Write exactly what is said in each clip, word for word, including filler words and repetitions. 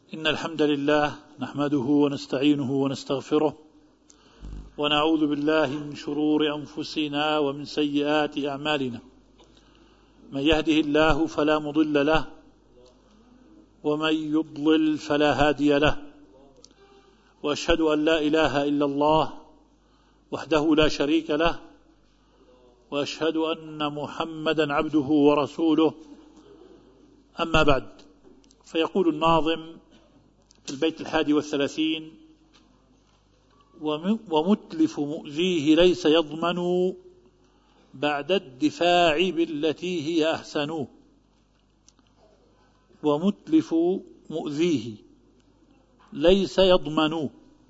إن الحمد لله نحمده ونستعينه ونستغفره ونعوذ بالله من شرور أنفسنا ومن سيئات أعمالنا. من يهده الله فلا مضل له ومن يضلل فلا هادي له، وأشهد أن لا إله إلا الله وحده لا شريك له، وأشهد أن محمدا عبده ورسوله. أما بعد، فيقول الناظم في البيت الحادي والثلاثين: ومتلف مؤذيه ليس يضمن بعد الدفاع بالتي هي أحسن. ومتلف مؤذيه ليس يضمن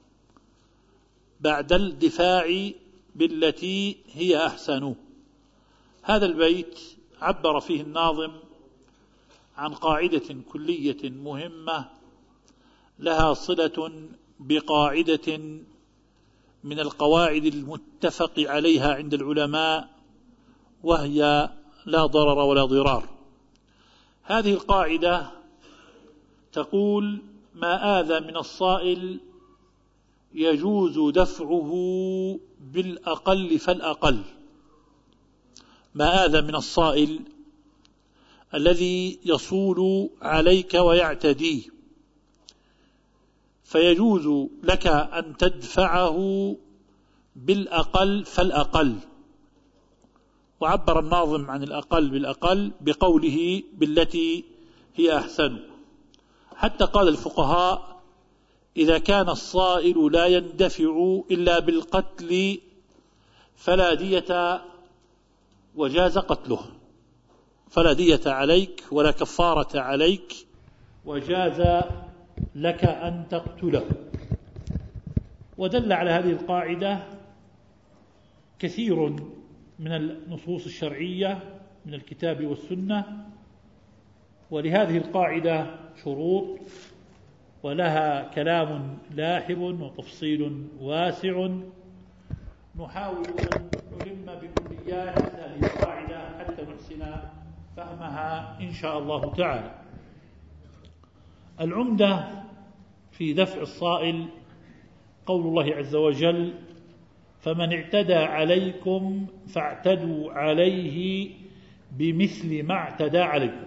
بعد الدفاع بالتي هي أحسن. هذا البيت عبر فيه الناظم عن قاعدة كلية مهمة لها صلة بقاعدة من القواعد المتفق عليها عند العلماء، وهي لا ضرر ولا ضرار. هذه القاعدة تقول: ما آذى من الصائل يجوز دفعه بالأقل فالأقل. ما آذى من الصائل الذي يصول عليك ويعتدي، فيجوز لك أن تدفعه بالأقل فالأقل. وعبر الناظم عن الأقل بالأقل بقوله بالتي هي أحسن، حتى قال الفقهاء: إذا كان الصائل لا يندفع إلا بالقتل فلا دية وجاز قتله، فلا دية عليك ولا كفارة عليك، وجاز لك أن تقتله. ودل على هذه القاعدة كثير من النصوص الشرعية من الكتاب والسنة، ولهذه القاعدة شروط ولها كلام لاحب وتفصيل واسع. نحاول أن نلم بكليات هذه القاعدة حتى نحسن فهمها إن شاء الله تعالى. العمدة في دفع الصائل قول الله عز وجل: فمن اعتدى عليكم فاعتدوا عليه بمثل ما اعتدى عليكم.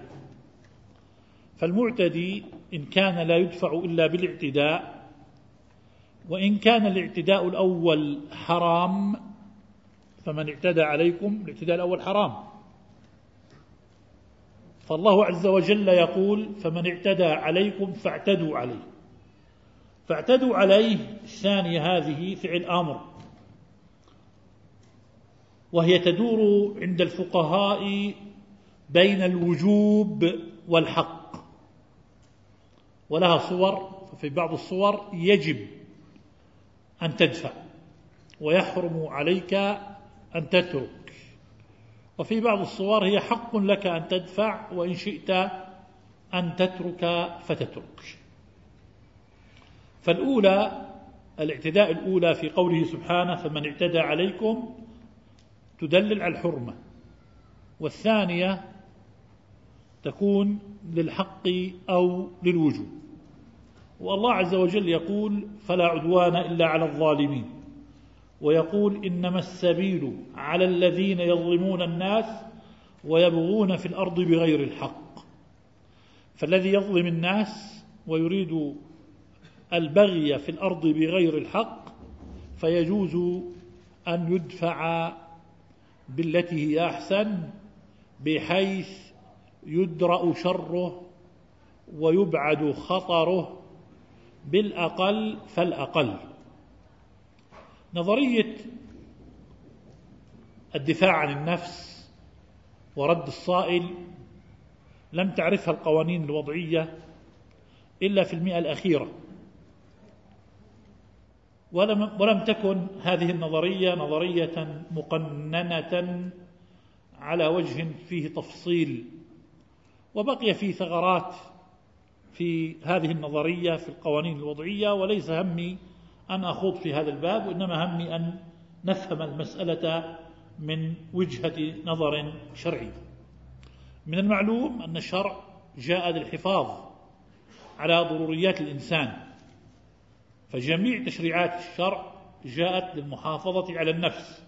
فالمعتدي إن كان لا يدفع إلا بالاعتداء، وإن كان الاعتداء الأول حرام، فمن اعتدى عليكم الاعتداء الأول حرام، فالله عز وجل يقول: فمن اعتدى عليكم فاعتدوا عليه. فاعتدوا عليه الثانية هذه فعل أمر، وهي تدور عند الفقهاء بين الوجوب والحق، ولها صور. ففي بعض الصور يجب أن تدفع ويحرم عليك أن تترك، وفي بعض الصور هي حق لك أن تدفع وإن شئت أن تترك فتترك. فالأولى الاعتداء الأولى في قوله سبحانه: فمن اعتدى عليكم، تدلل على الحرمة، والثانية تكون للحق أو للوجوب. والله عز وجل يقول: فلا عدوان إلا على الظالمين، ويقول: إنما السبيل على الذين يظلمون الناس ويبغون في الأرض بغير الحق. فالذي يظلم الناس ويريد البغي في الأرض بغير الحق فيجوز أن يدفع بالتي هي أحسن، بحيث يدرأ شره ويبعد خطره بالأقل فالأقل. نظرية الدفاع عن النفس ورد الصائل لم تعرفها القوانين الوضعية إلا في المئة الأخيرة، ولم, ولم تكن هذه النظرية نظرية مقننة على وجه فيه تفصيل، وبقي فيه ثغرات في هذه النظرية في القوانين الوضعية. وليس همي أن أخوض في هذا الباب، وإنما همي أن نفهم المسألة من وجهة نظر شرعي. من المعلوم أن الشرع جاء للحفاظ على ضروريات الإنسان، فجميع تشريعات الشرع جاءت للمحافظة على النفس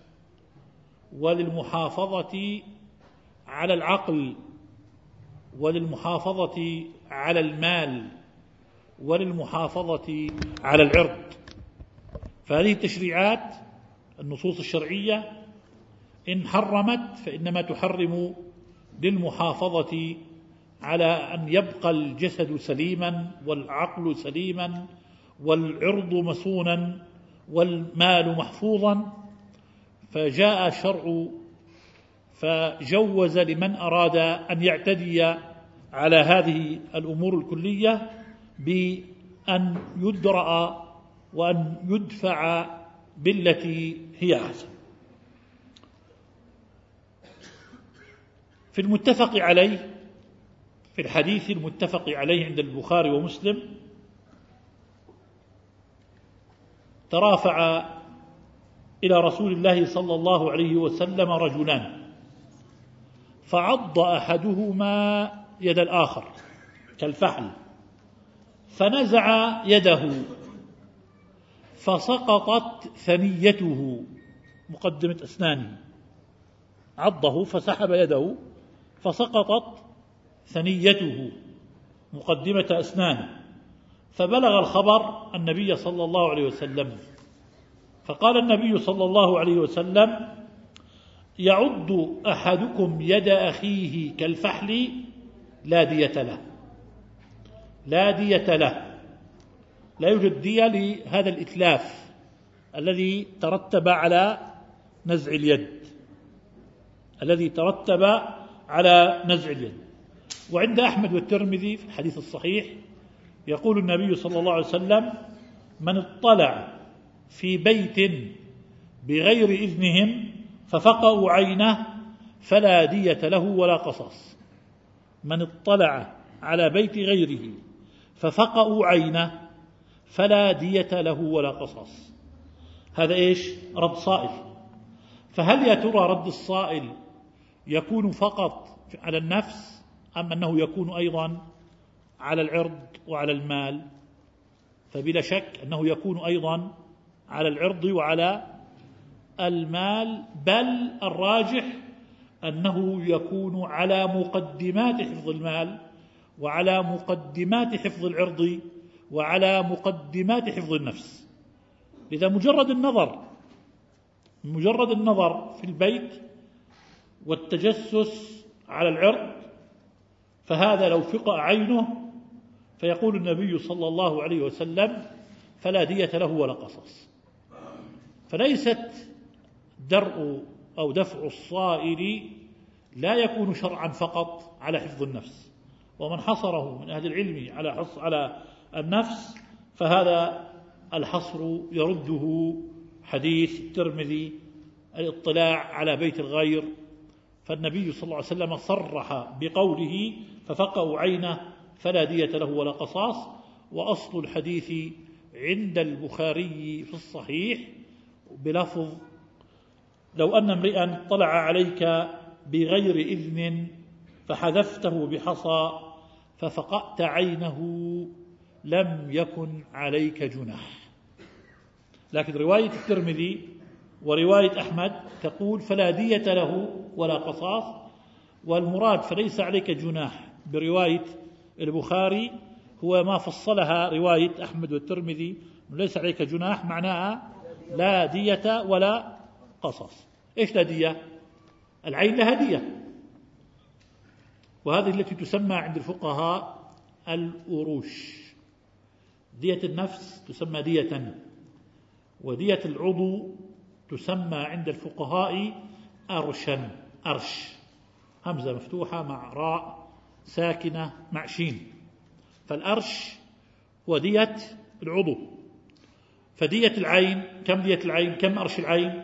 وللمحافظة على العقل وللمحافظة على المال وللمحافظة على العرض. فهذه التشريعات النصوص الشرعية إن حرمت فإنما تحرم للمحافظة على أن يبقى الجسد سليما والعقل سليما والعرض مسونا والمال محفوظا، فجاء الشرع فجوز لمن أراد أن يعتدي على هذه الأمور الكلية بأن يدرأ وأن يدفع بالتي هي أحسن. في المتفق عليه، في الحديث المتفق عليه عند البخاري ومسلم، ترافع إلى رسول الله صلى الله عليه وسلم رجلان، فعض أحدهما يد الآخر كالفحل، فنزع يده فسقطت ثنيته مقدمة أسنانه، عضه فسحب يده فسقطت ثنيته مقدمة أسنانه، فبلغ الخبر النبي صلى الله عليه وسلم، فقال النبي صلى الله عليه وسلم: يعض أحدكم يد أخيه كالفحل لا دية له، لا دية له، لا يوجد دية لهذا الإتلاف الذي ترتب على نزع اليد، الذي ترتب على نزع اليد. وعند أحمد والترمذي في الحديث الصحيح يقول النبي صلى الله عليه وسلم: من اطلع في بيت بغير إذنهم ففقأوا عينه فلا دية له ولا قصاص. من اطلع على بيت غيره ففقأوا عينه فلا دية له ولا قصاص. هذا إيش؟ رد صائل. فهل يا ترى رد الصائل يكون فقط على النفس أم أنه يكون أيضا على العرض وعلى المال؟ فبلا شك أنه يكون أيضا على العرض وعلى المال، بل الراجح أنه يكون على مقدمات حفظ المال وعلى مقدمات حفظ العرض وعلى مقدمات حفظ النفس. لذا مجرد النظر مجرد النظر في البيت والتجسس على العرض، فهذا لو فقأ عينه فيقول النبي صلى الله عليه وسلم: فلا دية له ولا قصاص. فليست درء أو دفع الصائل لا يكون شرعا فقط على حفظ النفس، ومن حصره من أهل العلم على حص على النفس فهذا الحصر يرده حديث الترمذي: الاطلاع على بيت الغير. فالنبي صلى الله عليه وسلم صرح بقوله: ففقأوا عينه فلا دية له ولا قصاص. وأصل الحديث عند البخاري في الصحيح بلفظ: لو أن امرئا طلع عليك بغير إذن فحذفته بحصى ففقأت عينه لم يكن عليك جناح. لكن رواية الترمذي ورواية أحمد تقول: فلا دية له ولا قصاص. والمراد فليس عليك جناح برواية البخاري هو ما فصلها رواية أحمد والترمذي: ليس عليك جناح معناها لا دية ولا قصاص. إيش لا دية؟ العين لها دية، وهذه التي تسمى عند الفقهاء الأروش. دية النفس تسمى دية، ودية العضو تسمى عند الفقهاء أرشا، أرش، همزة مفتوحة مع راء ساكنة مع شين. فالأرش هو دية العضو. فدية العين كم؟ دية العين كم؟ أرش العين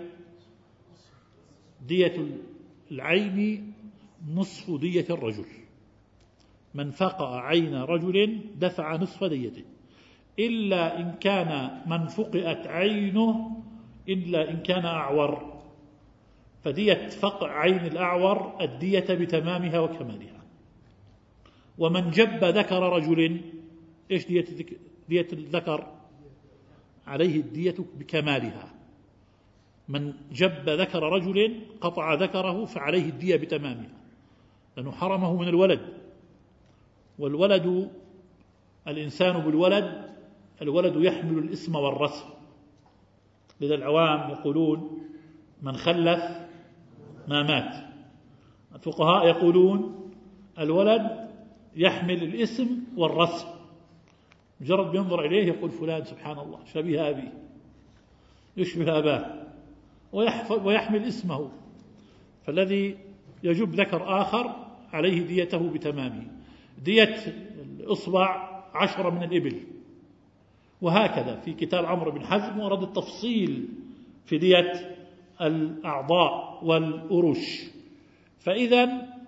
دية العين نصف دية الرجل. من فقأ عين رجل دفع نصف ديته، إلا إن كان من فقئت عينه إلا إن كان أعور، فدية فقع عين الأعور الدية بتمامها وكمالها. ومن جب ذكر رجل إيش دية دية الذكر؟ عليه الدية بكمالها. من جب ذكر رجل قطع ذكره فعليه الدية بتمامها، لأنه حرمه من الولد. والولد، الإنسان بالولد، الولد يحمل الاسم والرسم. لذا العوام يقولون من خلف ما مات. الفقهاء يقولون الولد يحمل الاسم والرسم، مجرد بينظر إليه يقول فلان سبحان الله شبيه أبيه، يشبه أباه، ويحمل اسمه. فالذي يجب ذكر آخر عليه ديته بتمامه. دية الإصبع عشرة من الإبل. وهكذا في كتاب عمرو بن حزم ورد التفصيل في دية الأعضاء والأرش. فإذا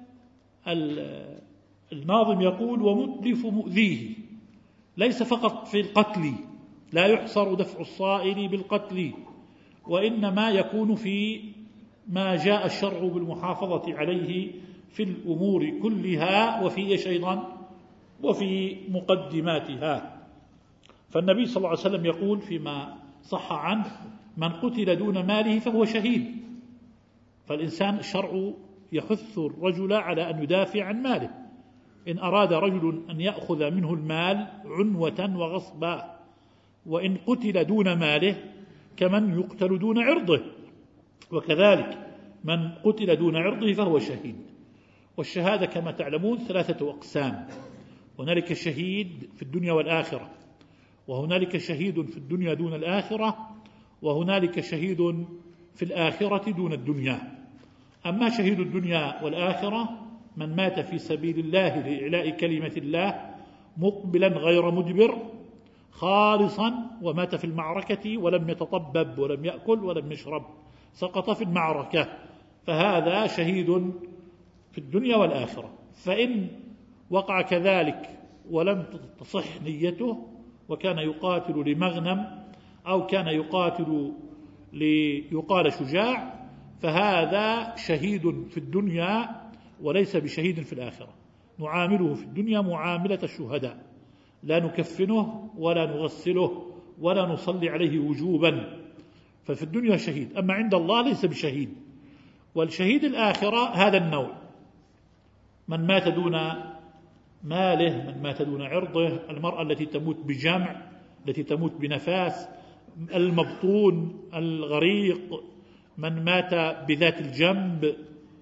الناظم يقول ومتلف مؤذيه، ليس فقط في القتل، لا يحصر دفع الصائل بالقتل، وإنما يكون في ما جاء الشرع بالمحافظة عليه في الأمور كلها، وفي إيش أيضا؟ وفي مقدماتها. فالنبي صلى الله عليه وسلم يقول فيما صح عنه من قتل دون ماله فهو شهيد. فالإنسان الشرع يحث الرجل على أن يدافع عن ماله. إن أراد رجل أن يأخذ منه المال عنوة وغصبا، وإن قتل دون ماله كمن يقتل دون عرضه، وكذلك من قتل دون عرضه فهو شهيد. والشهادة كما تعلمون ثلاثة أقسام: هنالك شهيد في الدنيا والآخرة، وهنالك شهيد في الدنيا دون الآخرة، وهنالك شهيد في الآخرة دون الدنيا. أما شهيد الدنيا والآخرة من مات في سبيل الله لإعلاء كلمة الله مقبلا غير مدبر خالصا، ومات في المعركة ولم يتطبب ولم يأكل ولم يشرب، سقط في المعركة، فهذا شهيد في الدنيا والآخرة. فإن وقع كذلك ولم تصح نيته وكان يقاتل لمغنم أو كان يقاتل ليقال شجاع، فهذا شهيد في الدنيا وليس بشهيد في الآخرة. نعامله في الدنيا معاملة الشهداء، لا نكفنه ولا نغسله ولا نصلي عليه وجوبا، ففي الدنيا شهيد. أما عند الله ليس بشهيد. والشهيد الآخرة هذا النوع: من مات دون ماله، من مات دون عرضه، المرأة التي تموت بجمع، التي تموت بنفاس، المبطون، الغريق، من مات بذات الجنب،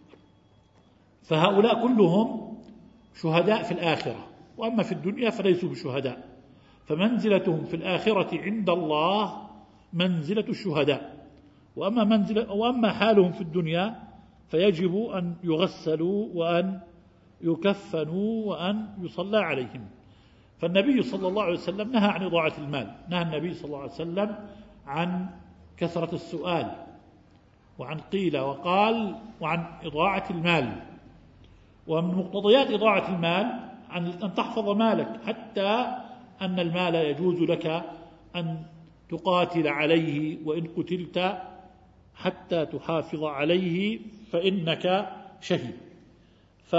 فهؤلاء كلهم شهداء في الآخرة. وأما في الدنيا فليسوا بشهداء، فمنزلتهم في الآخرة عند الله منزلة الشهداء. وأما, منزلة وأما حالهم في الدنيا فيجب أن يغسلوا وأن يكفنوا وأن يصلى عليهم. فالنبي صلى الله عليه وسلم نهى عن إضاعة المال، نهى النبي صلى الله عليه وسلم عن كثرة السؤال وعن قيل وقال وعن إضاعة المال. ومن مقتضيات إضاعة المال أن تحفظ مالك، حتى أن المال يجوز لك أن تقاتل عليه وإن قتلت حتى تحافظ عليه فإنك شهيد. ف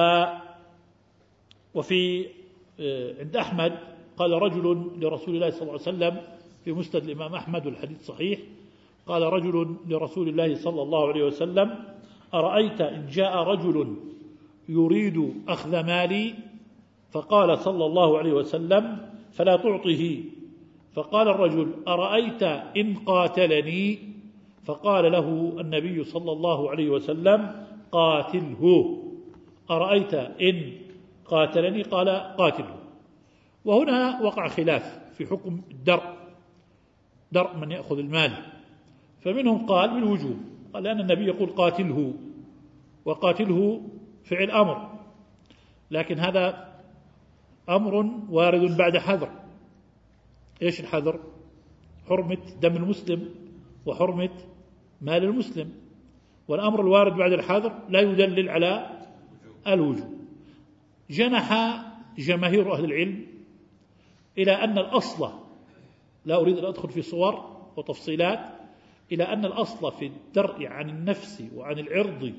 وفي عند أحمد قال رجل لرسول الله صلى الله عليه وسلم في مسند الإمام أحمد والحديث صحيح، قال رجل لرسول الله صلى الله عليه وسلم: أرأيت إن جاء رجل يريد أخذ مالي؟ فقال صلى الله عليه وسلم: فلا تعطه. فقال الرجل: أرأيت إن قاتلني؟ فقال له النبي صلى الله عليه وسلم: قاتله. أرأيت إن قاتلني؟ قال قاتله. وهنا وقع خلاف في حكم الدرء، درء من يأخذ المال، فمنهم قال بالوجوب، قال لأن النبي يقول قاتله، وقاتله فعل أمر، لكن هذا أمر وارد بعد حذر. إيش الحذر؟ حرمة دم المسلم وحرمة مال المسلم. والأمر الوارد بعد الحذر لا يدلل على الوجوب. جنح جماهير أهل العلم إلى أن الأصل، لا أريد أن أدخل في صور وتفصيلات، إلى أن الأصل في الدرء عن النفس وعن العرض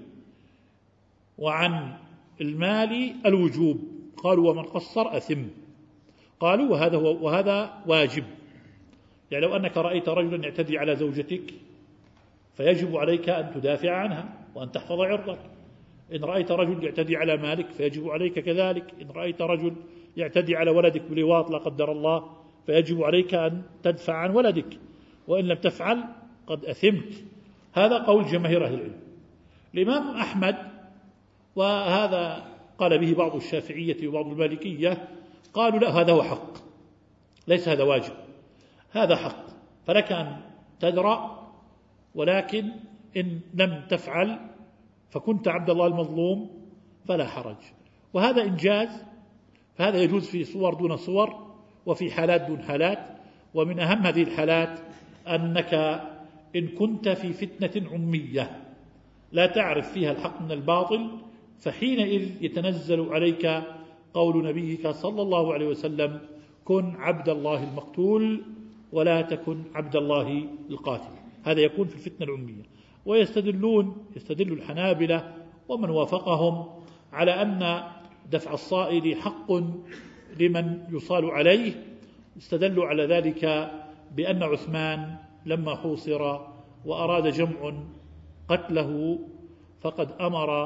وعن المال الوجوب. قالوا: ومن قصر أثم. قالوا وهذا هو وهذا واجب. يعني لو أنك رأيت رجلا يعتدي على زوجتك فيجب عليك أن تدافع عنها وأن تحفظ عرضك. إن رأيت رجل يعتدي على مالك فيجب عليك كذلك. إن رأيت رجل يعتدي على ولدك بلواط لا قدر الله فيجب عليك أن تدفع عن ولدك، وإن لم تفعل قد أثمت. هذا قول جماهير أهل العلم. الإمام أحمد، وهذا قال به بعض الشافعية وبعض المالكية، قالوا لا، هذا هو حق، ليس هذا واجب، هذا حق، فلك أن تدرأ، ولكن إن لم تفعل فكنت عبد الله المظلوم فلا حرج. وهذا إنجاز، فهذا يجوز في صور دون صور وفي حالات دون حالات. ومن أهم هذه الحالات أنك إن كنت في فتنة عمية لا تعرف فيها الحق من الباطل، فحينئذ يتنزل عليك قول نبيك صلى الله عليه وسلم: كن عبد الله المقتول ولا تكن عبد الله القاتل. هذا يكون في الفتنة العمية. ويستدلون يستدل الحنابلة ومن وافقهم على أن دفع الصائل حق لمن يصال عليه. استدلوا على ذلك بأن عثمان لما حوصر وأراد جمع قتله فقد أمر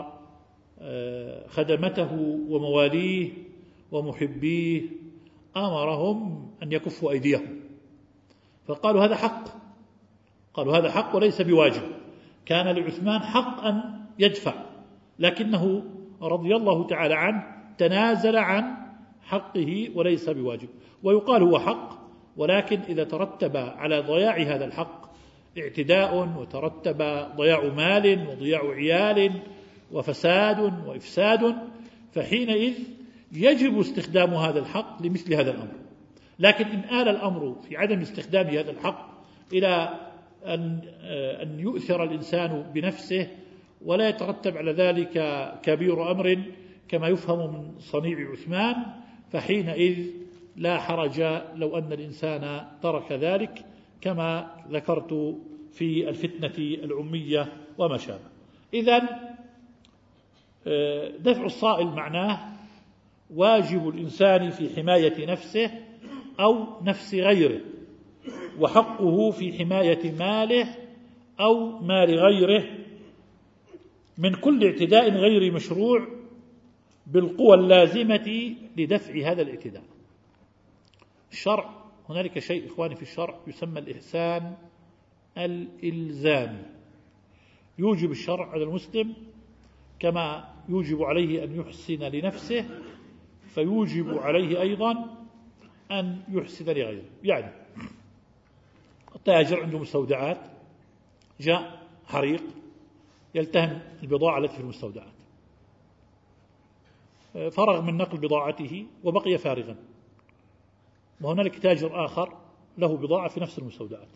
خدمته ومواليه ومحبيه، أمرهم أن يكفوا أيديهم، فقالوا هذا حق، قالوا هذا حق وليس بواجب. كان لعثمان حق أن يدفع، لكنه رضي الله تعالى عنه تنازل عن حقه وليس بواجب. ويقال هو حق، ولكن إذا ترتب على ضياع هذا الحق اعتداء، وترتب ضياع مال وضياع عيال وفساد وإفساد، فحينئذ يجب استخدام هذا الحق لمثل هذا الأمر. لكن إن آل الأمر في عدم استخدام هذا الحق إلى أن أن يؤثر الإنسان بنفسه ولا يترتب على ذلك كبير أمر كما يفهم من صنيع عثمان، فحينئذ لا حرج لو أن الإنسان ترك ذلك، كما ذكرت في الفتنة العمية وما شابه. إذن دفع الصائل معناه واجب الإنسان في حماية نفسه أو نفس غيره، وحقه في حماية ماله أو مال غيره من كل اعتداء غير مشروع بالقوى اللازمة لدفع هذا الاعتداء. الشرع، هنالك شيء إخواني في الشرع يسمى الإحسان الإلزامي. يوجب الشرع على المسلم كما يوجب عليه أن يحسن لنفسه، فيوجب عليه أيضا أن يحسن لغيره. يعني التاجر عنده مستودعات، جاء حريق يلتهم البضاعة التي في المستودعات، فرغ من نقل بضاعته وبقي فارغا، وهنالك تاجر آخر له بضاعة في نفس المستودعات،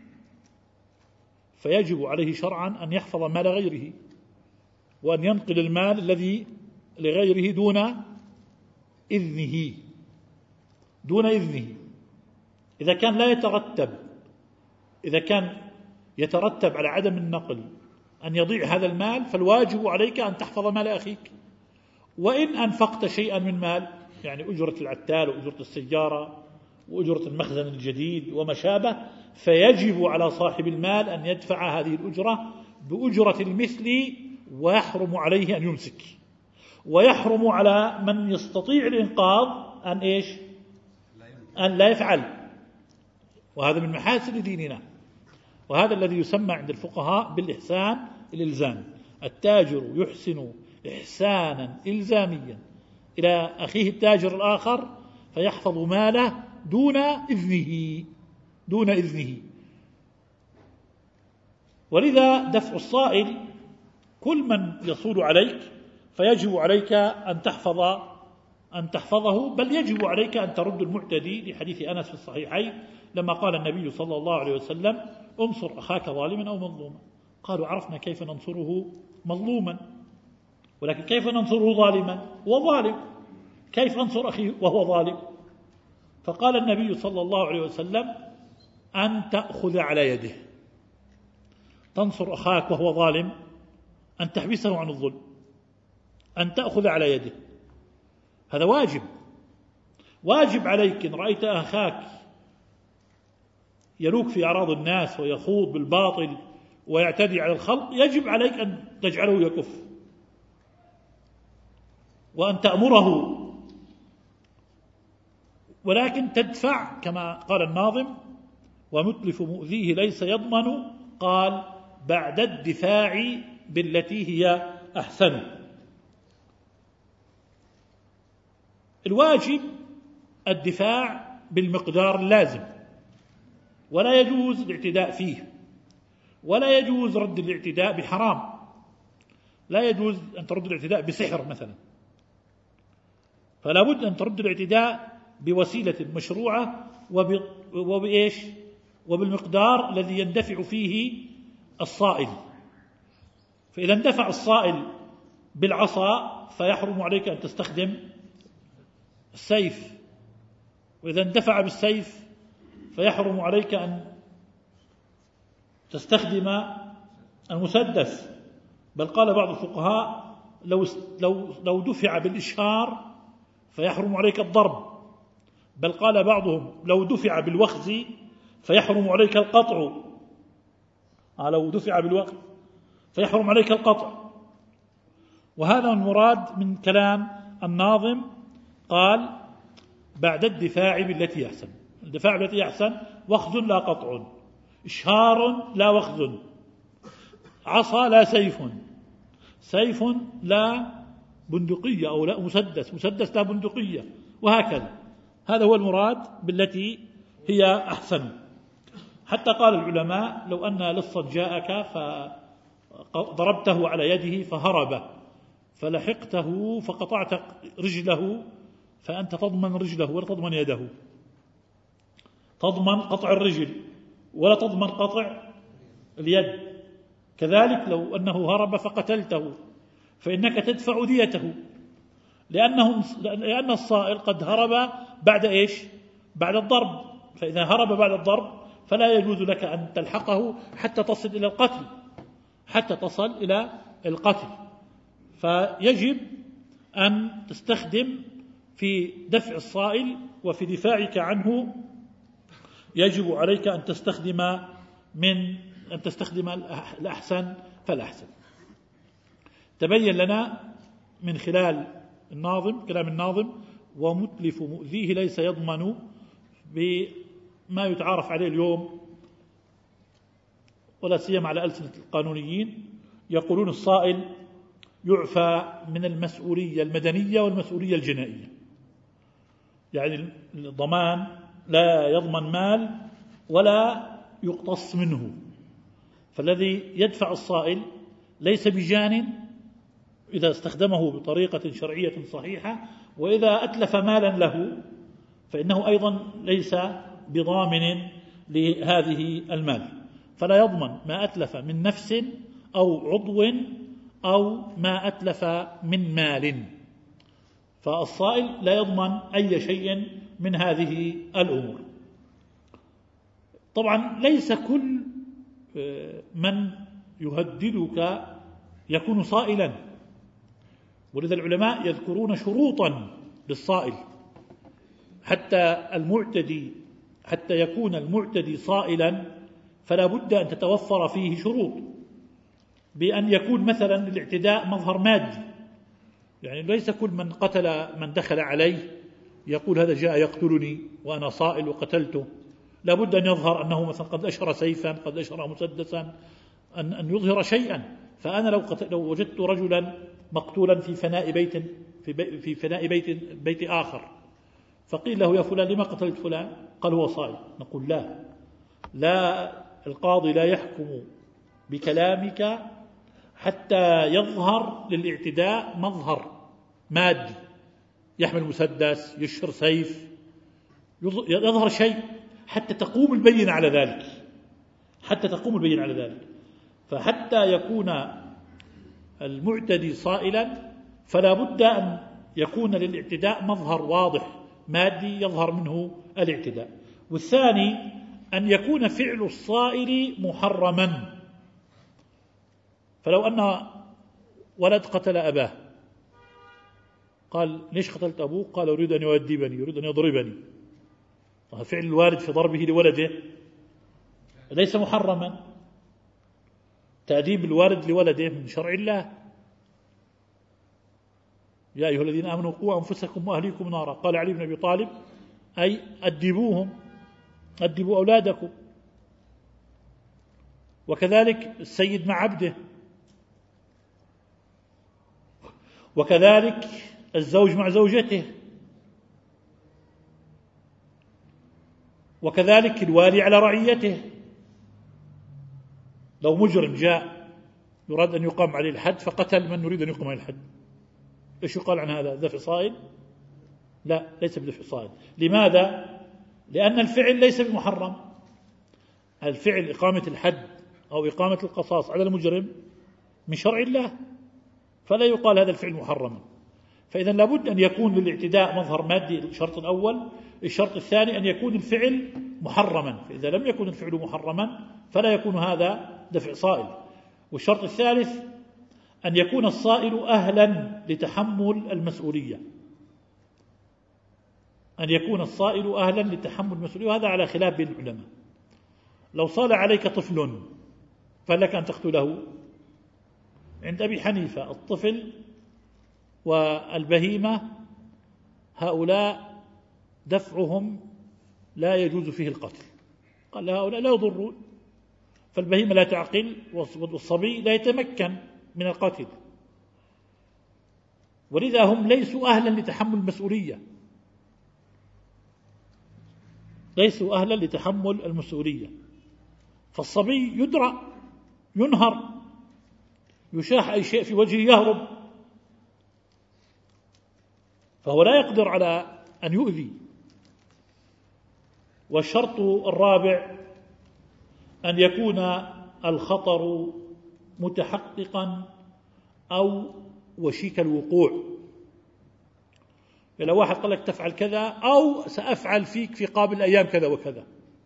فيجب عليه شرعا أن يحفظ مال غيره وأن ينقل المال الذي لغيره دون إذنه دون إذنه. إذا كان لا يترتب إذا كان يترتب على عدم النقل أن يضيع هذا المال، فالواجب عليك أن تحفظ مال أخيك. وإن أنفقت شيئا من مال، يعني أجرة العتال وأجرة السيارة وأجرة المخزن الجديد وما شابه، فيجب على صاحب المال أن يدفع هذه الأجرة بأجرة المثل، ويحرم عليه أن يمسك، ويحرم على من يستطيع الإنقاذ أن إيش؟ أن لا يفعل. وهذا من محاسن ديننا، وهذا الذي يسمى عند الفقهاء بالإحسان الإلزامي. التاجر يحسن إحسانا إلزاميا إلى أخيه التاجر الآخر فيحفظ ماله دون إذنه دون إذنه. ولذا دفع الصائل كل من يصول عليك فيجب عليك أن تحفظ أن تحفظه، بل يجب عليك أن ترد المعتدي، لحديث أنس في الصحيحين لما قال النبي صلى الله عليه وسلم: انصر أخاك ظالما أو مظلوما. قالوا: عرفنا كيف ننصره مظلوما، ولكن كيف ننصره ظالما؟ هو ظالم، كيف أنصر أخي وهو ظالم؟ فقال النبي صلى الله عليه وسلم: أن تأخذ على يده. تنصر أخاك وهو ظالم، أن تحبسه عن الظلم، أن تأخذ على يده، هذا واجب. واجب عليك إن رأيت أخاك يلوك في أعراض الناس ويخوض بالباطل ويعتدي على الخلق، يجب عليك أن تجعله يكف وأن تأمره، ولكن تدفع كما قال الناظم: ومتلف مؤذيه ليس يضمن، قال: بعد الدفاع بالتي هي أحسن. الواجب الدفاع بالمقدار اللازم، ولا يجوز الاعتداء فيه، ولا يجوز رد الاعتداء بحرام. لا يجوز أن ترد الاعتداء بسحر مثلا، فلا بد أن ترد الاعتداء بوسيلة مشروعة وبإيش وبالمقدار الذي يندفع فيه الصائل. فإذا اندفع الصائل بالعصا فيحرم عليك أن تستخدم السيف، وإذا اندفع بالسيف فيحرم عليك أن تستخدم المسدس. بل قال بعض الفقهاء: لو لو لو دفع بالإشهار فيحرم عليك الضرب. بل قال بعضهم: لو دفع بالوخز فيحرم عليك القطع. لو دفع بالوخز فيحرم عليك القطع. وهذا المراد من كلام الناظم. قال: بعد الدفاع بالتي أحسن. الدفاع بالتي أحسن: وخز لا قطع، إشهار لا وخز، عصا لا سيف، سيف لا بندقية أو لا مسدس، مسدس لا بندقية، وهكذا. هذا هو المراد بالتي هي أحسن. حتى قال العلماء: لو أن لصا جاءك فضربته على يده فهرب، فلحقته فقطعت رجله، فأنت تضمن رجله ولا تضمن يده، تضمن قطع الرجل ولا تضمن قطع اليد. كذلك لو أنه هرب فقتلته فإنك تدفع ديته، لأنه لأن الصائل قد هرب بعد إيش؟ بعد الضرب. فإذا هرب بعد الضرب فلا يجوز لك أن تلحقه حتى تصل إلى القتل، حتى تصل إلى القتل. فيجب أن تستخدم في دفع الصائل وفي دفاعك عنه، يجب عليك أن تستخدم من أن تستخدم الأحسن فالأحسن. تبين لنا من خلال الناظم كلام الناظم: ومتلف مؤذيه ليس يضمن، بما يتعارف عليه اليوم ولا سيما على ألسنة القانونيين. يقولون الصائل يعفى من المسؤولية المدنية والمسؤولية الجنائية، يعني الضمان لا يضمن مال ولا يقتص منه. فالذي يدفع الصائل ليس بجان إذا استخدمه بطريقة شرعية صحيحة، وإذا أتلف مالا له فإنه أيضا ليس بضامن لهذه المال، فلا يضمن ما أتلف من نفس أو عضو أو ما أتلف من مال. فالصائل لا يضمن أي شيء من هذه الأمور. طبعا ليس كل من يهددك يكون صائلا، ولذا العلماء يذكرون شروطا للصائل حتى المعتدي حتى يكون المعتدي صائلا فلا بد أن تتوفر فيه شروط، بأن يكون مثلا للاعتداء مظهر مادي. يعني ليس كل من قتل من دخل عليه يقول هذا جاء يقتلني وأنا صائل وقتلته، لا بد أن يظهر أنه مثلا قد أشهر سيفا، قد أشهر مسدسا، أن أن يظهر شيئا. فأنا لو لو وجدت رجلا مقتولا في فناء بيت في, بي في فناء بيت بيت آخر، فقيل له: يا فلان لما قتلت فلان؟ قال: هو صائل. نقول: لا لا القاضي لا يحكم بكلامك حتى يظهر للاعتداء مظهر مادي، يحمل مسدس، يشهر سيف، يظهر شيء حتى تقوم البينة على ذلك، حتى تقوم البينة على ذلك. فحتى يكون المعتدي صائلا فلا بد أن يكون للاعتداء مظهر واضح مادي يظهر منه الاعتداء. والثاني أن يكون فعل الصائل محرما. فلو أن ولد قتل أباه قال ليش قتلت أبوه؟ قال يريد أن يؤدبني، يريد أن يضربني. فعل الوالد في ضربه لولده ليس محرما، تأديب الوالد لولده من شرع الله. يا أيها الذين آمنوا قوا أنفسكم وأهليكم نارا، قال علي بن أبي طالب أي أدبوهم، أدبوا أولادكم. وكذلك السيد مع عبده، وكذلك الزوج مع زوجته، وكذلك الوالي على رعيته. لو مجرم جاء يراد أن يقام عليه الحد فقتل من يريد أن يقام عليه الحد، إيش يقال عن هذا؟ دفع صائل؟ لا، ليس بدفع صائل. لماذا؟ لأن الفعل ليس بمحرم. الفعل إقامة الحد أو إقامة القصاص على المجرم من شرع الله، فلا يقال هذا الفعل محرما. فإذا لابد أن يكون للاعتداء مظهر مادي، الشرط الأول. الشرط الثاني أن يكون الفعل محرما، فإذا لم يكن الفعل محرما فلا يكون هذا دفع صائل. والشرط الثالث أن يكون الصائل أهلا لتحمل المسؤولية، أن يكون الصائل أهلا لتحمل المسؤولية، وهذا على خلاف بين العلماء. لو صال عليك طفل فلك أن تقتله. عند أبي حنيفة الطفل والبهيمة هؤلاء دفعهم لا يجوز فيه القتل، قال هؤلاء لا يضرون، فالبهيمة لا تعقل والصبي لا يتمكن من القتل، ولذا هم ليسوا أهلا لتحمل المسؤولية، ليسوا أهلا لتحمل المسؤولية. فالصبي يدرع، ينهر، يشاح أي شيء في وجهه يهرب، فهو لا يقدر على أن يؤذي. والشرط الرابع أن يكون الخطر متحققا أو وشيك الوقوع. لو واحد قال لك تفعل كذا أو سأفعل فيك في قابل أيام كذا وكذا،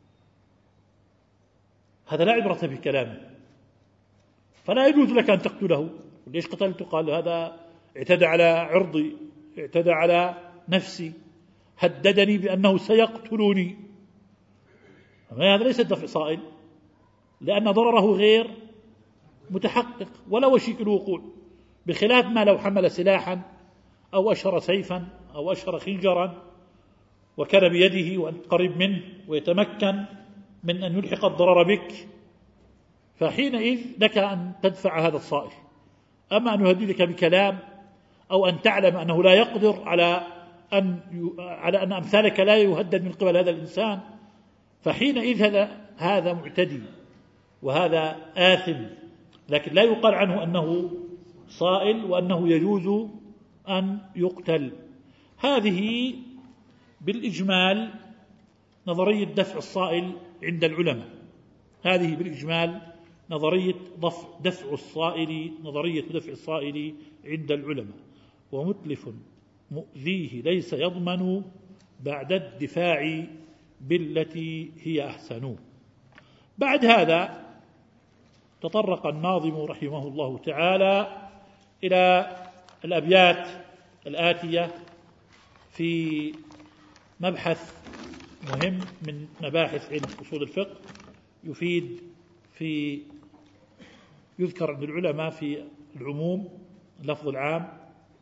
هذا لا عبرة بكلامه، فلا يجوز لك أن تقتله. ليش قتلته؟ قال هذا اعتدى على عرضي، اعتدى على نفسي، هددني بأنه سيقتلني. هذا ليس دفع صائل، لأن ضرره غير متحقق ولا وشيك الوقوع، بخلاف ما لو حمل سلاحا أو أشهر سيفا أو أشهر خنجرا وكان بيده وأنت قريب منه ويتمكن من أن يلحق الضرر بك، فحينئذ لك أن تدفع هذا الصائل. أما أن يهددك بكلام أو أن تعلم أنه لا يقدر على أن على أن أمثالك لا يهدد من قبل هذا الإنسان، فحينئذ هذا هذا معتدي وهذا آثم، لكن لا يقال عنه أنه صائل وأنه يجوز أن يقتل. هذه بالإجمال نظرية دفع الصائل عند العلماء، هذه بالإجمال نظرية دفع الصائل، نظرية دفع الصائل عند العلماء. ومتلف مؤذيه ليس يضمن بعد الدفاع بالتي هي أحسن. بعد هذا تطرق الناظم رحمه الله تعالى إلى الأبيات الآتية في مبحث مهم من مباحث علم أصول الفقه، يفيد في يذكر عند العلماء في العموم اللفظ العام،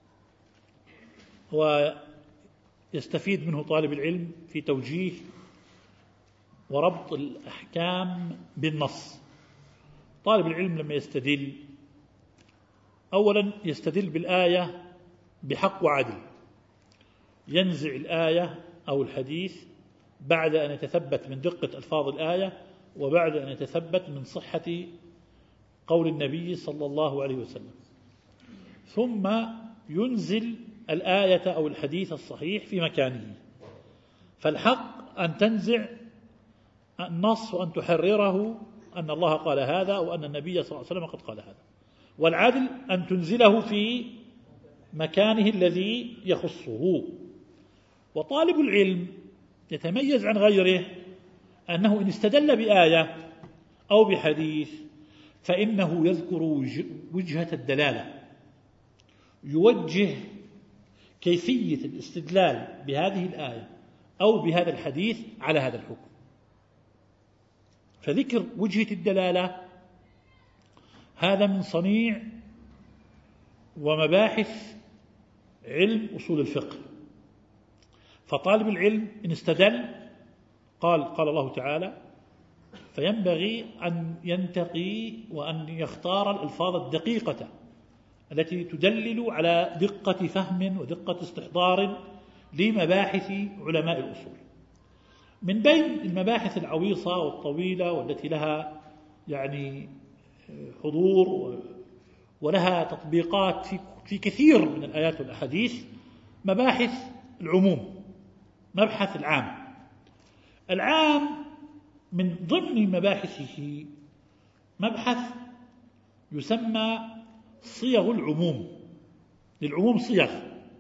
ويستفيد منه طالب العلم في توجيه وربط الأحكام بالنص. طالب العلم لما يستدل أولا يستدل بالآية بحق وعدل، ينزع الآية أو الحديث بعد أن يتثبت من دقة ألفاظ الآية وبعد أن يتثبت من صحة قول النبي صلى الله عليه وسلم، ثم ينزل الآية أو الحديث الصحيح في مكانه. فالحق أن تنزع النص وأن تحرره أن الله قال هذا وأن النبي صلى الله عليه وسلم قد قال هذا، والعدل أن تنزله في مكانه الذي يخصه. وطالب العلم يتميز عن غيره أنه إن استدل بآية أو بحديث فإنه يذكر وجهة الدلالة، يوجه كيفية الاستدلال بهذه الآية أو بهذا الحديث على هذا الحكم. فذكر وجهة الدلالة هذا من صنيع ومباحث علم أصول الفقه. فطالب العلم إن استدل قال قال الله تعالى، فينبغي أن ينتقي وأن يختار الألفاظ الدقيقة التي تدلل على دقة فهم ودقة استحضار لمباحث علماء الأصول. من بين المباحث العويصة والطويلة والتي لها يعني حضور ولها تطبيقات في في كثير من الآيات والأحاديث مباحث العموم. مبحث العام العام من ضمن مباحثه مبحث يسمى صيغ العموم. للعموم صيغ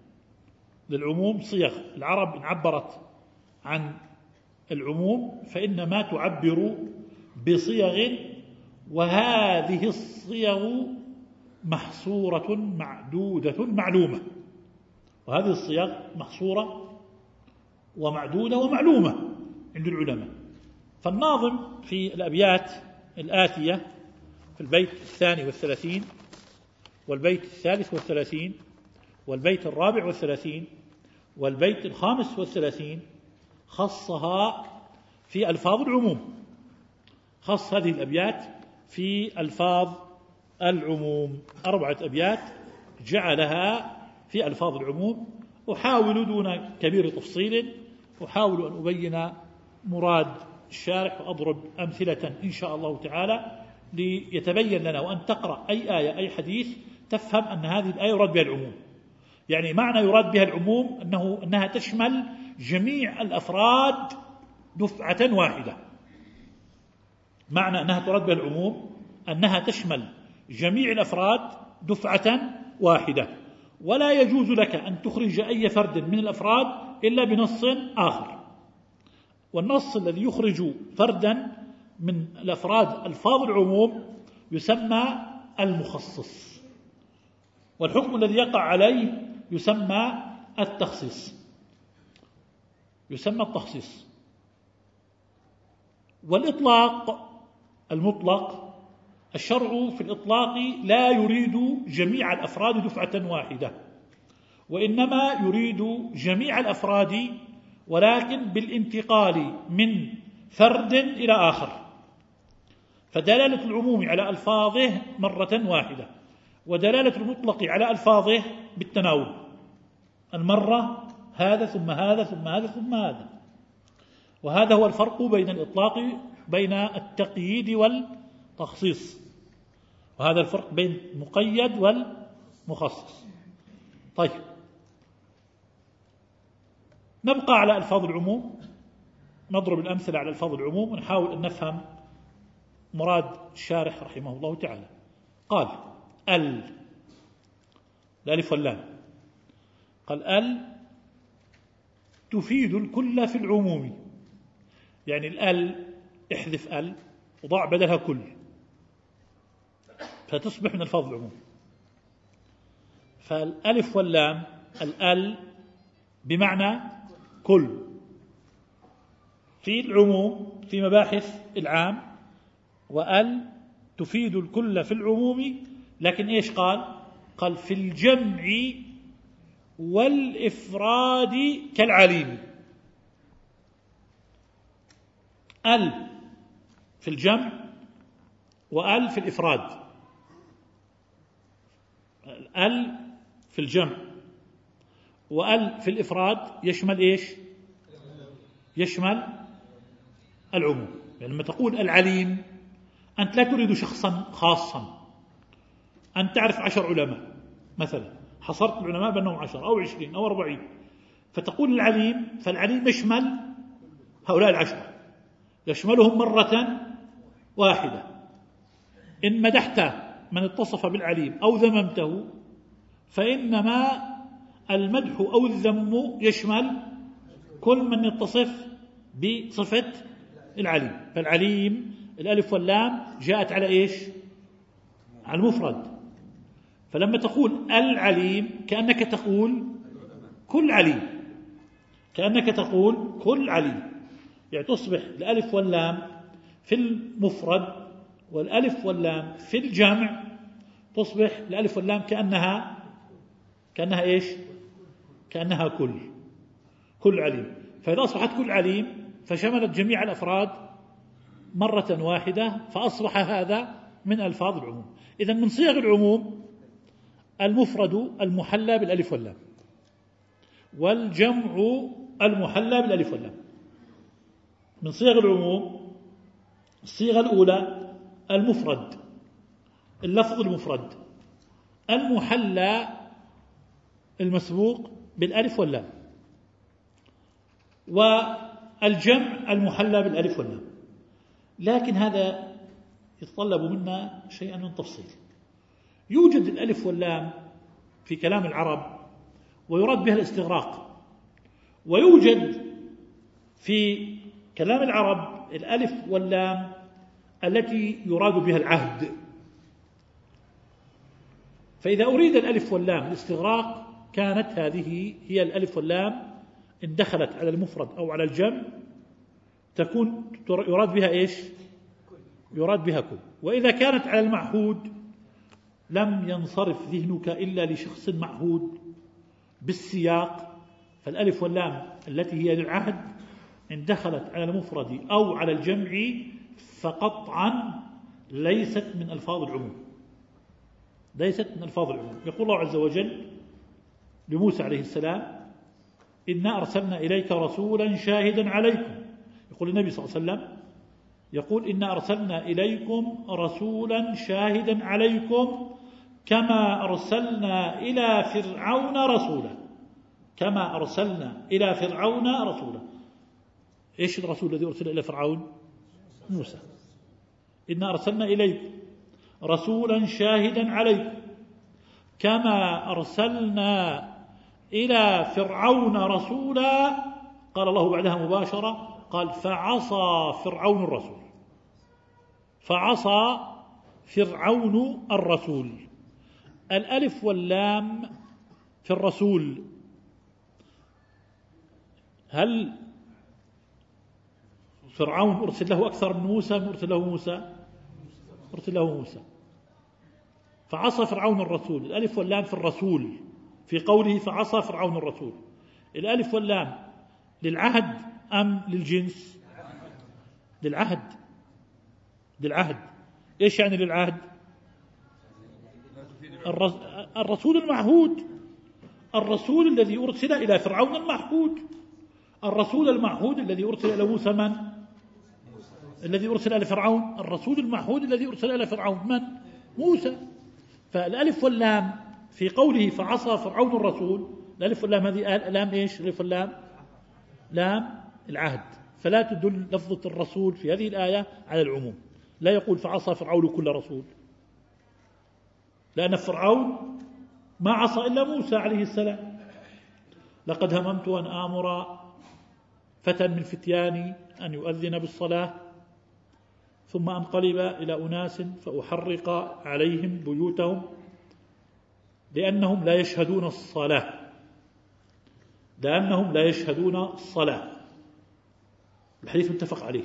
للعموم صيغ العرب إن عبرت عن العموم فإنما تعبر بصيغ، وهذه الصيغ محصورة معدودة معلومة. وهذه الصيغ محصورة ومعدودة ومعلومة عند العلماء. فالناظم في الأبيات الآتية في البيت الثاني والثلاثين والبيت الثالث والثلاثين والبيت الرابع والثلاثين والبيت الخامس والثلاثين خصها في ألفاظ العموم. خص هذه الأبيات في ألفاظ العموم، أربعة أبيات جعلها في ألفاظ العموم. أحاول دون كبير تفصيل أحاول أن أبين مراد الشارح وأضرب أمثلة إن شاء الله تعالى ليتبين لنا، وأن تقرأ أي آية أي حديث تفهم أن هذه الآية يراد بها العموم. يعني معنى يراد بها العموم أنه أنها تشمل جميع الأفراد دفعة واحدة. معنى أنها تراد بها العموم أنها تشمل جميع الأفراد دفعة واحدة، ولا يجوز لك أن تخرج أي فرد من الأفراد إلا بنص آخر. والنص الذي يخرج فردا من الأفراد ألفاظ العموم يسمى المخصص، والحكم الذي يقع عليه يسمى التخصيص يسمى التخصيص. والإطلاق المطلق الشرع في الإطلاق لا يريد جميع الأفراد دفعة واحدة، وإنما يريد جميع الأفراد ولكن بالانتقال من فرد إلى آخر. فدلالة العموم على ألفاظه مرة واحدة، ودلالة المطلق على ألفاظه بالتناوب، المرة هذا ثم هذا ثم هذا ثم هذا. وهذا هو الفرق بين الإطلاق بين التقييد والتخصيص، وهذا الفرق بين المقيد والمخصص. طيب، نبقى على ألفاظ العموم، نضرب الأمثلة على ألفاظ العموم ونحاول أن نفهم مراد الشارح رحمه الله تعالى. قال ال الألف واللام، قال ال تفيد الكل في العموم. يعني الال احذف ال وضع بدلها كل فتصبح من ألفاظ العموم. فالألف واللام الال بمعنى كل في العموم في مباحث العام، وال تفيد الكل في العموم. لكن إيش قال؟ قال في الجمع والإفراد كالعليم. ال في الجمع وال في الإفراد. ال في الجمع وال في الإفراد يشمل إيش؟ يشمل العموم. يعني لما تقول العليم أنت لا تريد شخصا خاصا، أن تعرف عشر علماء مثلا، حصرت العلماء بأنهم عشر أو عشرين أو أربعين، فتقول العليم، فالعليم يشمل هؤلاء العشر، يشملهم مرة واحدة. إن مدحت من اتصف بالعليم أو ذممته فإنما المدح أو الذم يشمل كل من يتصف بصفة العليم. فالعليم الألف واللام جاءت على إيش؟ على المفرد. فلما تقول العليم كأنك تقول كل عليم، كأنك تقول كل عليم، يعني تصبح الألف واللام في المفرد والألف واللام في الجمع، تصبح الألف واللام كأنها كأنها إيش؟ كأنها كل كل عليم. فإذا أصبحت كل عليم فشملت جميع الأفراد مرة واحدة، فأصبح هذا من ألفاظ العموم. إذن من صيغ العموم المفرد المحلى بالألف واللام، والجمع المحلى بالألف واللام. من صيغ العموم الصيغة الأولى المفرد، اللفظ المفرد المحلى المسبوق بالألف واللام، والجمع المحلى بالألف واللام. لكن هذا يتطلب منا شيئا من تفصيل. يوجد الألف واللام في كلام العرب ويراد بها الاستغراق، ويوجد في كلام العرب الألف واللام التي يراد بها العهد. فإذا أريد الألف واللام الاستغراق كانت هذه هي الألف واللام إن دخلت على المفرد أو على الجمع تكون يراد بها إيش؟ يراد بها كل. وإذا كانت على المعهود لم ينصرف ذهنك إلا لشخص معهود بالسياق، فالألف واللام التي هي للعهد إن دخلت على المفرد أو على الجمع فقطعا ليست من ألفاظ العموم، ليست من ألفاظ العموم. يقول الله عز وجل لموسى عليه السلام: إنا أرسلنا إليك رسولا شاهدا عليكم. يقول النبي صلى الله عليه وسلم يقول: إنا أرسلنا إليكم رسولا شاهدا عليكم كما أرسلنا إلى فرعون رسولا. كما أرسلنا إلى فرعون رسولا. إيش الرسول الذي أرسل إلى فرعون؟ موسى. إنا أرسلنا إليكم رسولا شاهدا عليكم كما أرسلنا إلى فرعون رسولا. قال الله بعدها مباشرة قال: فعصى فرعون الرسول. فعصى فرعون الرسول. الألف واللام في الرسول، هل فرعون أرسل له أكثر من موسى من أرسل له موسى؟ أرسل له موسى. فعصى فرعون الرسول. الألف واللام في الرسول في قوله فعصى فرعون الرسول. الألف واللام للعهد أم للجنس؟ للعهد. للعهد. إيش يعني للعهد؟ الرسول المعهود، الرسول الذي أرسل إلى فرعون المعهود، الرسول المعهود الذي أرسل إلى موسى من؟ الذي أرسل إلى فرعون. الرسول المعهود الذي أرسل إلى فرعون من؟ موسى. فالألف واللام في قوله فعصى فرعون الرسول، الألف واللام هذه لام إيش؟ الألف واللام لام العهد، فلا تدل لفظة الرسول في هذه الآية على العموم. لا يقول فعصى فرعون كل رسول، لأن فرعون ما عصى إلا موسى عليه السلام. لقد هممت أن آمر فتى من فتياني أن يؤذن بالصلاة ثم أنقلب إلى أناس فأحرق عليهم بيوتهم لأنهم لا يشهدون الصلاة لأنهم لا يشهدون الصلاة. الحديث متفق عليه.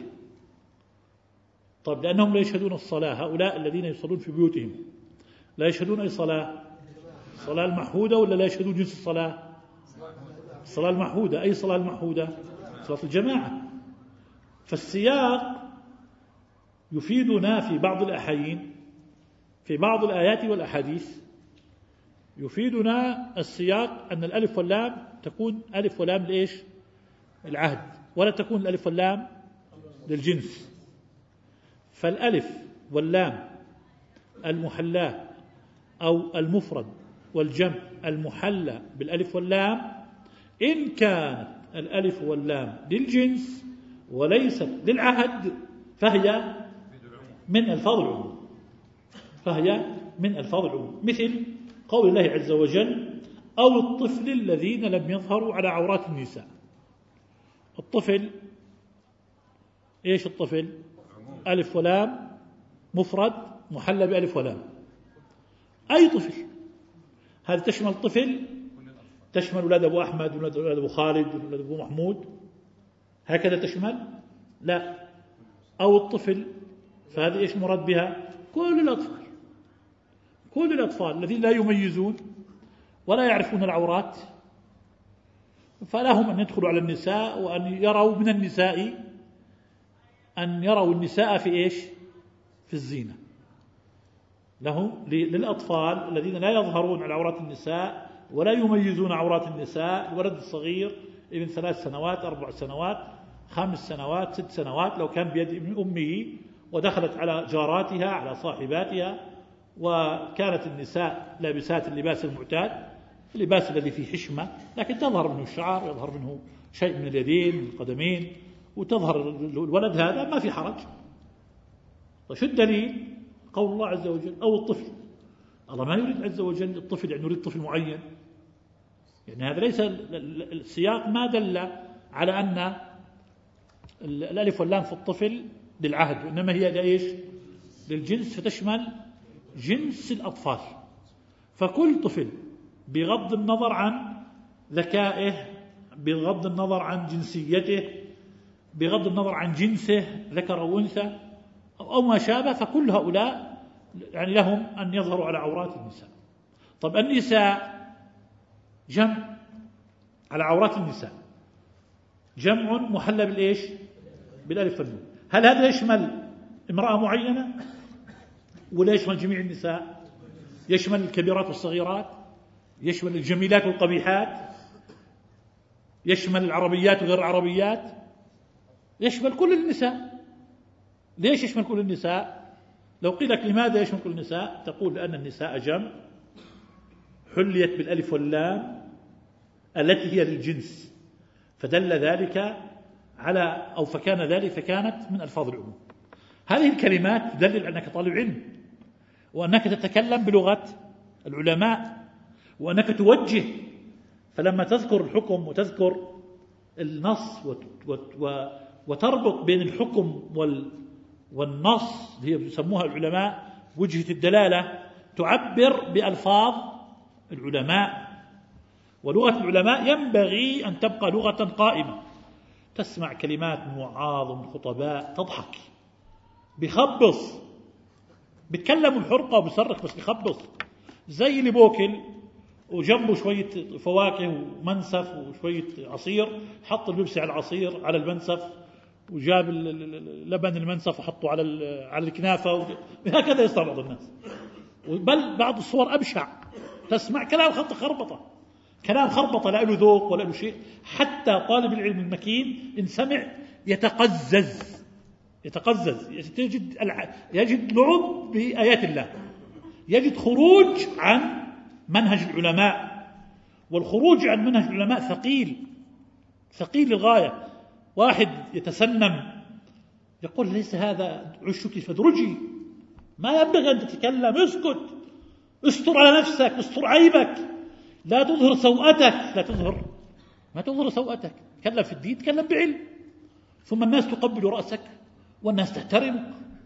طيب لأنهم لا يشهدون الصلاة، هؤلاء الذين يصلون في بيوتهم لا يشهدون أي صلاة؟ الصلاة المعهودة ولا لا يشهدون جنس الصلاة؟ الصلاة المعهودة. أي صلاة المعهودة؟ صلاة الجماعة. فالسياق يفيدنا في بعض الأحايين، في بعض الآيات والأحاديث يفيدنا السياق أن الألف واللام تكون ألف ولام لإيش؟ العهد، ولا تكون الألف واللام للجنس. فالألف واللام المحلى أو المفرد والجمع المحلى بالألف واللام إن كانت الألف واللام للجنس وليست للعهد فهي من ألفاظ العموم. فهي من ألفاظ العموم، مثل قول الله عز وجل: أو الطفل الذين لم يظهروا على عورات النساء. الطفل إيش الطفل؟ ألف ولام مفرد محلى بألف ولام. أي طفل، هذا تشمل طفل تشمل أولاد أبو أحمد وأولاد أبو خالد وأولاد أبو محمود هكذا تشمل؟ لا. أو الطفل، فهذه إيش مراد بها؟ كل الأطفال، كل الأطفال الذين لا يميزون ولا يعرفون العورات، فلهم أن يدخلوا على النساء وأن يروا من النساء أن يروا النساء في إيش؟ في الزينة. لهم للأطفال الذين لا يظهرون على عورات النساء ولا يميزون عورات النساء، الولد الصغير ابن ثلاث سنوات أربع سنوات خمس سنوات ست سنوات لو كان بيد أمه ودخلت على جاراتها على صاحباتها وكانت النساء لابسات اللباس المعتاد، اللباس الذي فيه حشمة، لكن تظهر منه الشعر ويظهر منه شيء من اليدين من القدمين وتظهر الولد، هذا ما في حرج. شو الدليل؟ قول الله عز وجل. أو الطفل، الله ما يريد عز وجل الطفل يعني يريد طفل معين، يعني هذا ليس السياق ما دل على أن الألف واللام في الطفل للعهد، وإنما هي لإيش؟ للجنس، فتشمل جنس الأطفال. فكل طفل بغض النظر عن ذكائه، بغض النظر عن جنسيته، بغض النظر عن جنسه ذكر أو أنثى أو ما شابه، فكل هؤلاء يعني لهم أن يظهروا على عورات النساء. طب النساء جمع على عورات النساء، جمع محلى بالإيش؟ بالألف والنون. هل هذا يشمل امرأة معينة ولا يشمل جميع النساء؟ يشمل الكبيرات والصغيرات، يشمل الجميلات والقبيحات، يشمل العربيات وغير العربيات، يشمل كل النساء. ليش يشمل كل النساء؟ لو قيل لك لماذا يشمل كل النساء؟ تقول لأن النساء جمع حليت بالألف واللام التي هي للجنس، فدل ذلك على أو فكان ذلك فكانت من ألفاظ العموم. هذه الكلمات تدلل أنك طالب علم، وأنك تتكلم بلغة العلماء، وأنك توجه. فلما تذكر الحكم وتذكر النص وتربط بين الحكم والنص، هي يسموها العلماء وجهة الدلالة، تعبر بألفاظ العلماء. ولغة العلماء ينبغي أن تبقى لغة قائمة. تسمع كلمات من وعاظ ومن خطباء تضحك، بيخبص، بيتكلم الحرقة وبيصرخ بس بيخبص، زي اللي بوكل وجنبه شوية فواكه ومنسف وشوية عصير، حط البيبسي على العصير على المنسف، وجاب لبن المنسف وحطه على على الكنافة، هكذا يصنع بعض الناس. بل بعض الصور أبشع، تسمع كلام خط خربطة، كلام خربطة لا له ذوق ولا له شيء. حتى طالب العلم المكين إن سمع يتقزز يتقزز يجد يجد لعب بآيات الله، يجد خروج عن منهج العلماء. والخروج عن منهج العلماء ثقيل ثقيل للغاية. واحد يتسنم يقول ليس هذا عشك فادرجي، ما ينبغي أن تتكلم، اسكت، استر على نفسك، استر عيبك، لا تظهر سوءتك، لا تظهر ما تظهر سوءتك، تكلم في الدين، تكلم بعلم. ثم الناس تقبل رأسك والناس تحترمك.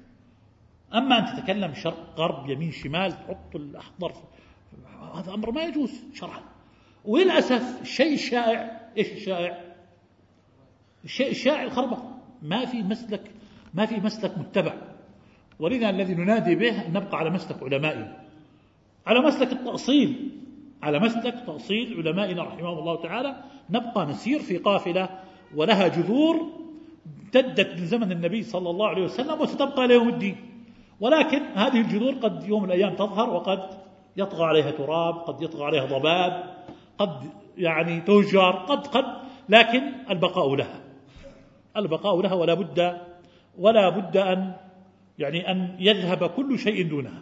أما أن تتكلم شرق غرب يمين شمال تحط الأحضر، هذا أمر ما يجوز شرعا. وللأسف الشيء الشائع، إيش الشائع؟ الشيء الشائع الخربطة، ما في مسلك ما في مسلك متبع. ولذا الذي ننادي به أن نبقى على مسلك علمائنا، على مسلك التأصيل، على مسلك تأصيل علمائنا رحمهم الله تعالى. نبقى نسير في قافلة ولها جذور امتدت من زمن النبي صلى الله عليه وسلم وستبقى ليوم الدين. ولكن هذه الجذور قد يوم من الأيام تظهر، وقد يطغى عليها تراب، قد يطغى عليها ضباب، قد يعني تهجر، قد قد لكن البقاء لها البقاء لها ولا بد ولا بد أن يعني أن يذهب كل شيء دونها.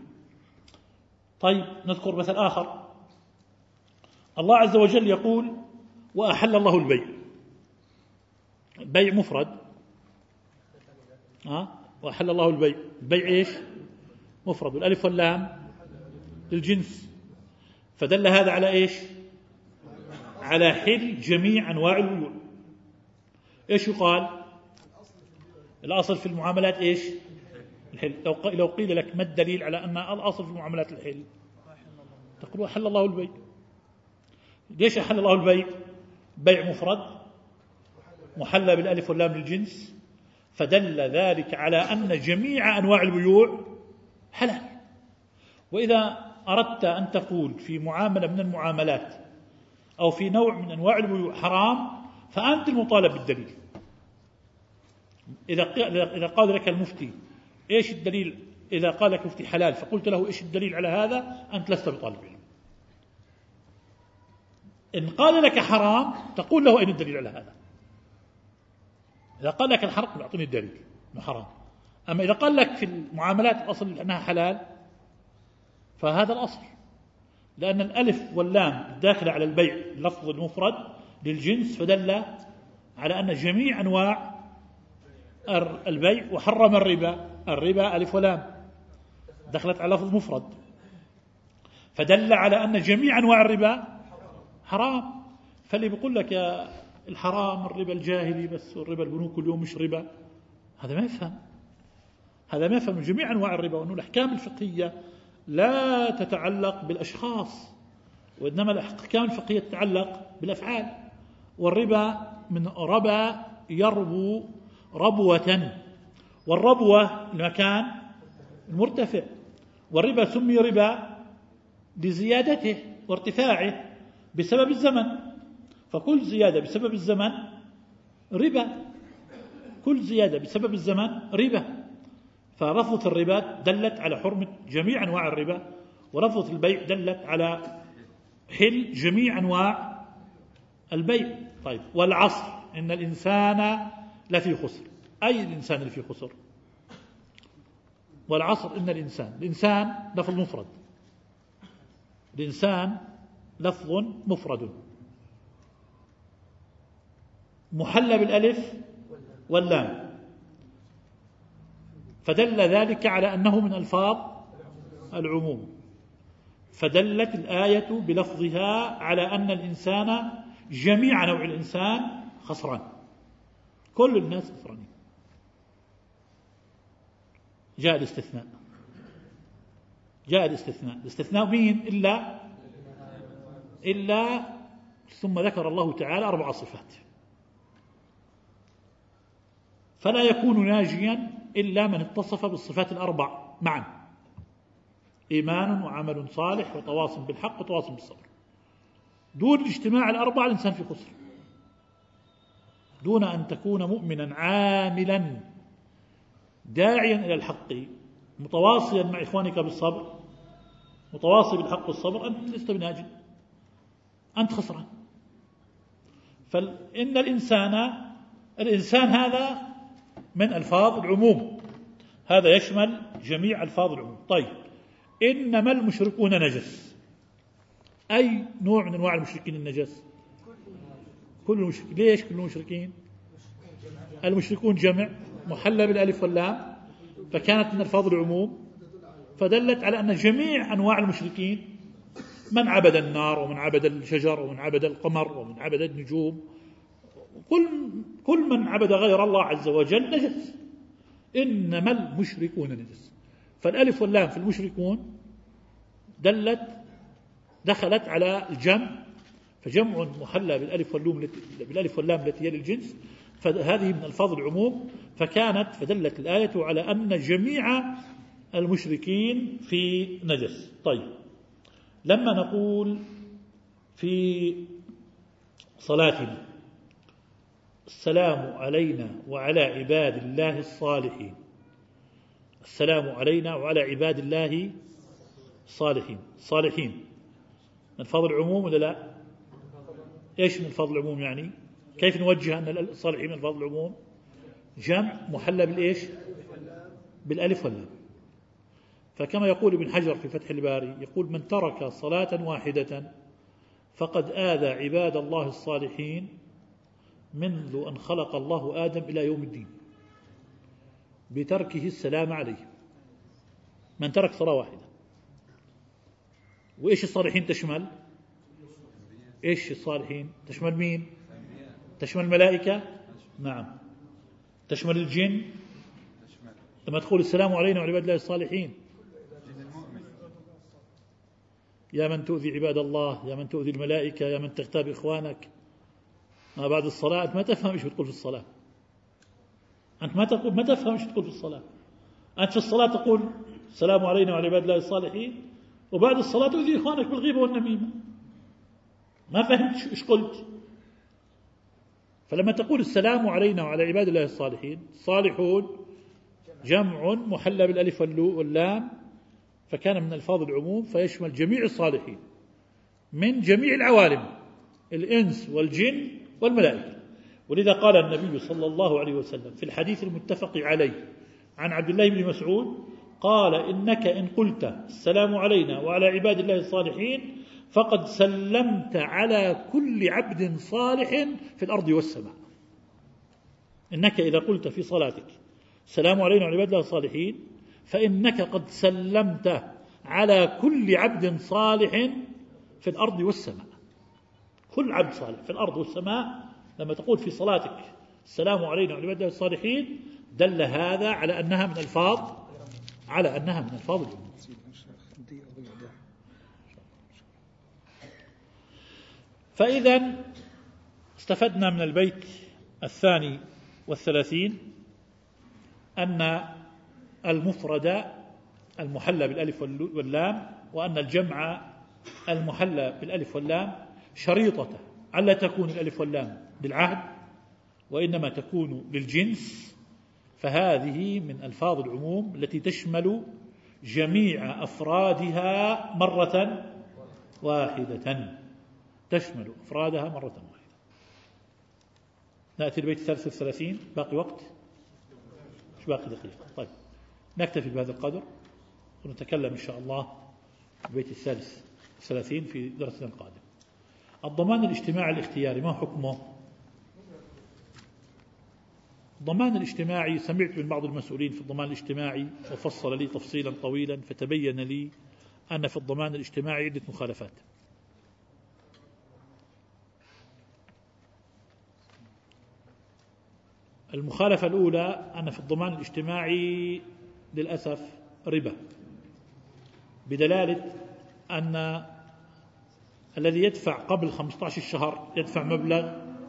طيب نذكر مثل آخر. الله عز وجل يقول وأحل الله البيع. البيع مفرد، ها؟ وأحل الله البيع. البيع إيش؟ مفرد، والألف واللام للجنس، فدل هذا على إيش؟ على حل جميع أنواع البيوع. إيش يقال؟ الأصل في المعاملات إيش؟ الحل. لو لو قيل لك ما الدليل على أن الأصل في المعاملات الحل؟ تقول وأحل الله البيع. ليش أحل الله البيع؟ بيع مفرد محلى بالألف واللام للجنس، فدل ذلك على أن جميع أنواع البيوع حلال. وإذا أردت أن تقول في معاملة من المعاملات أو في نوع من أنواع البيوع حرام، فأنت المطالب بالدليل. إذا قال لك المفتي إيش الدليل، إذا قال لك المفتي حلال فقلت له إيش الدليل على هذا، أنت لست بطالب علم. إن قال لك حرام تقول له أين الدليل على هذا. إذا قال لك الحرام يعطيني الدليل إنه حرام. أما إذا قال لك في المعاملات الأصل أنها حلال فهذا الأصل، لأن الألف واللام داخلة على البيع لفظ المفرد للجنس، فدل على أن جميع أنواع البيع، وحرم الربا. الربا ألف ولام دخلت على لفظ مفرد، فدل على أن جميع أنواع الربا حرام. فاللي بيقول لك يا الحرام الربا الجاهلي بس، والربا البنوك اليوم مش ربا، هذا ما يفهم. هذا ما يفهم جميع أنواع الربا، وأنه الأحكام الفقهية لا تتعلق بالأشخاص، وإنما الأحكام الفقهية تتعلق بالأفعال. والربا من ربا يربو ربوة، والربوة المكان المرتفع، والربا سمي ربا لزيادته وارتفاعه بسبب الزمن، فكل زيادة بسبب الزمن ربا، كل زيادة بسبب الزمن ربا. فرفضة الربا دلت على حرمة جميع أنواع الربا، ورفضة البيع دلت على حل جميع أنواع البيع. طيب، والعصر إن الإنسان لفي خسر. أي الإنسان اللي في خسر؟ والعصر إن الإنسان، الإنسان لفظ مفرد، الإنسان لفظ مفرد محلى بالألف واللام، فدل ذلك على أنه من ألفاظ العموم. فدلت الآية بلفظها على أن الإنسان جميع نوع الإنسان خسران، كل الناس خسرانين. جاء الاستثناء، جاء الاستثناء، الاستثناء مين؟ إلا إلا ثم ذكر الله تعالى أربع صفات. فلا يكون ناجيا إلا من اتصف بالصفات الأربع معا: إيمان وعمل صالح وتواصل بالحق وتواصل بالصبر. دون الاجتماع الأربع الإنسان في خسر، دون أن تكون مؤمنا عاملا داعيا إلى الحق متواصيا مع إخوانك بالصبر، متواصي بالحق والصبر، أنت لست بناجي، أنت خسران. فإن الإنسان الإنسان هذا من ألفاظ العموم، هذا يشمل جميع ألفاظ العموم. طيب، إنما المشركون نجس. أي نوع من أنواع المشركين النجس؟ كل المشركين. ليش كل المشركين؟ المشركون جمع محلى بالألف واللام، فكانت من ألفاظ العموم، فدلت على أن جميع أنواع المشركين، من عبد النار ومن عبد الشجر ومن عبد القمر ومن عبد النجوم، كل كل من عبد غير الله عز وجل نجس. إنما المشركون نجس. فالألف واللام في المشركون دلت دخلت على الجمع، فجمع محلى بالألف واللام بالألف واللام التي هي للجنس، فهذه من ألفاظ العموم، فكانت فدلت الآية على أن جميع المشركين في نجس. طيب، لما نقول في صلاتنا السلام علينا وعلى عباد الله الصالحين، السلام علينا وعلى عباد الله الصالحين، الصالحين من ألفاظ العموم ولا لا؟ إيش من ألفاظ العموم يعني؟ كيف نوجه أن الصالحين من ألفاظ العموم؟ جمع محلى بالإيش؟ بالألف واللام. فكما يقول ابن حجر في فتح الباري، يقول: من ترك صلاة واحدة فقد آذى عباد الله الصالحين منذ أن خلق الله آدم إلى يوم الدين بتركه السلام عليه. من ترك صلاة واحدة. وإيش الصالحين تشمل؟ إيش الصالحين تشمل مين؟ تشمل الملائكة؟ نعم. تشمل الجن؟ لما تقول السلام علينا وعلى عباد الله الصالحين. يا من تؤذي عباد الله، يا من تؤذي الملائكة، يا من تغتاب إخوانك. ما بعد الصلاة أنت ما تفهم إيش بتقول في الصلاة، أنت ما تقول ما تفهم إيش بتقول في الصلاة. أنت في الصلاة تقول السلام علينا وعلى عباد الله الصالحين، وبعد الصلاة تؤذي إخوانك بالغيبة والنميمة. ما فهمت إيش قلت. فلما تقول السلام علينا وعلى عباد الله الصالحين، صالحون جمع محلى بالألف واللام، فكان من ألفاظ العموم فيشمل جميع الصالحين من جميع العوالم، الإنس والجن والملائكة. ولذا قال النبي صلى الله عليه وسلم في الحديث المتفق عليه عن عبد الله بن مسعود قال: إنك إن قلت السلام علينا وعلى عباد الله الصالحين فقد سلمت على كل عبد صالح في الأرض والسماء. إنك إذا قلت في صلاتك السلام علينا وعلى عباد الله الصالحين فإنك قد سلمت على كل عبد صالح في الأرض والسماء. كل عبد صالح في الأرض والسماء لما تقول في صلاتك السلام علينا وعلى عباد الله الصالحين دل هذا على أنها من الفاظ على أنها من الفاظ العموم. فإذا استفدنا من البيت الثاني والثلاثين أن المفرد المحلى بالألف واللام، وأن الجمع المحلى بالألف واللام شريطته ألا تكون الألف واللام للعهد وإنما تكون للجنس. فهذه من ألفاظ العموم التي تشمل جميع أفرادها مرة واحدة، تشمل أفرادها مرة واحدة. نأتي البيت الثالث والثلاثين. باقي وقت؟ مش باقي دقيقة. طيب نكتفي بهذا القدر ونتكلم إن شاء الله البيت الثالث والثلاثين في درسنا القادم. الضمان الاجتماعي الاختياري ما حكمه؟ الضمان الاجتماعي سمعت من بعض المسؤولين في الضمان الاجتماعي وفصل لي تفصيلا طويلا، فتبين لي أن في الضمان الاجتماعي عدة مخالفات. المخالفة الأولى أن في الضمان الاجتماعي للأسف ربا، بدلالة أن الذي يدفع قبل خمسة عشر شهر يدفع مبلغ.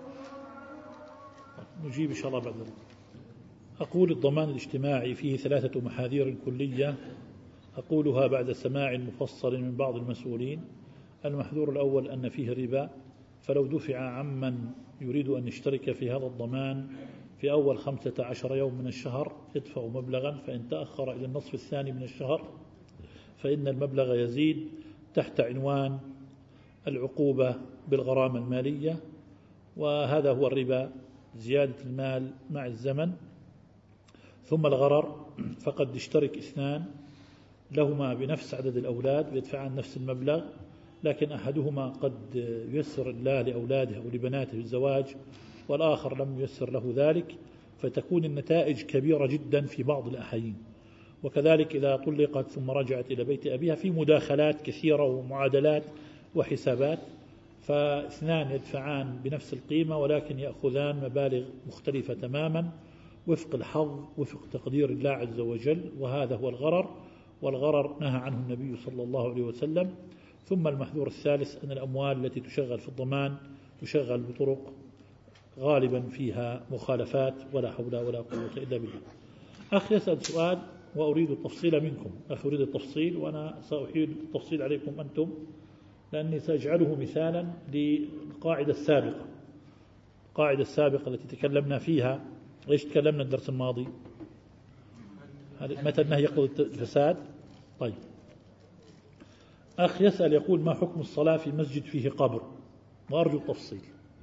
نجيب إن شاء الله بعد ذلك. أقول الضمان الاجتماعي فيه ثلاثة محاذير كلية أقولها بعد سماع مفصل من بعض المسؤولين. المحذور الأول أن فيه ربا، فلو دفع عمن يريد أن يشترك في هذا الضمان في أول خمسة عشر يوم من الشهر يدفع مبلغا، فإن تأخر إلى النصف الثاني من الشهر فإن المبلغ يزيد تحت عنوان العقوبة بالغرامة المالية، وهذا هو الربا، زيادة المال مع الزمن. ثم الغرر، فقد يشترك اثنان لهما بنفس عدد الأولاد ويدفعان نفس المبلغ، لكن أحدهما قد ييسر الله لأولاده أو لبناته الزواج والآخر لم ييسر له ذلك، فتكون النتائج كبيرة جدا في بعض الأحايين. وكذلك إذا طلقت ثم رجعت إلى بيت أبيها في مداخلات كثيرة ومعادلات وحسابات، فاثنان يدفعان بنفس القيمة ولكن يأخذان مبالغ مختلفة تماما وفق الحظ وفق تقدير الله عز وجل، وهذا هو الغرر، والغرر نهى عنه النبي صلى الله عليه وسلم. ثم المحذور الثالث أن الأموال التي تشغل في الضمان تشغل بطرق غالبا فيها مخالفات، ولا حول ولا قوة إلا بالله. أخ يسأل سؤال وأريد التفصيل منكم. أخ أريد التفصيل وأنا سأحيل التفصيل عليكم أنتم، لأني سأجعله مثالا للقاعدة السابقة. القاعدة السابقة التي تكلمنا فيها، ليش تكلمنا الدرس الماضي؟ متى النهي يقتضي الفساد؟ طيب، أخ يسأل يقول: ما حكم الصلاة في مسجد فيه قبر؟ وأرجو التفصيل.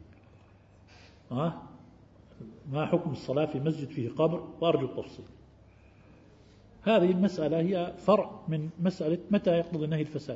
ها؟ ما حكم الصلاة في مسجد فيه قبر؟ وأرجو التفصيل. هذه المسألة هي فرع من مسألة متى يقتضي النهي الفساد.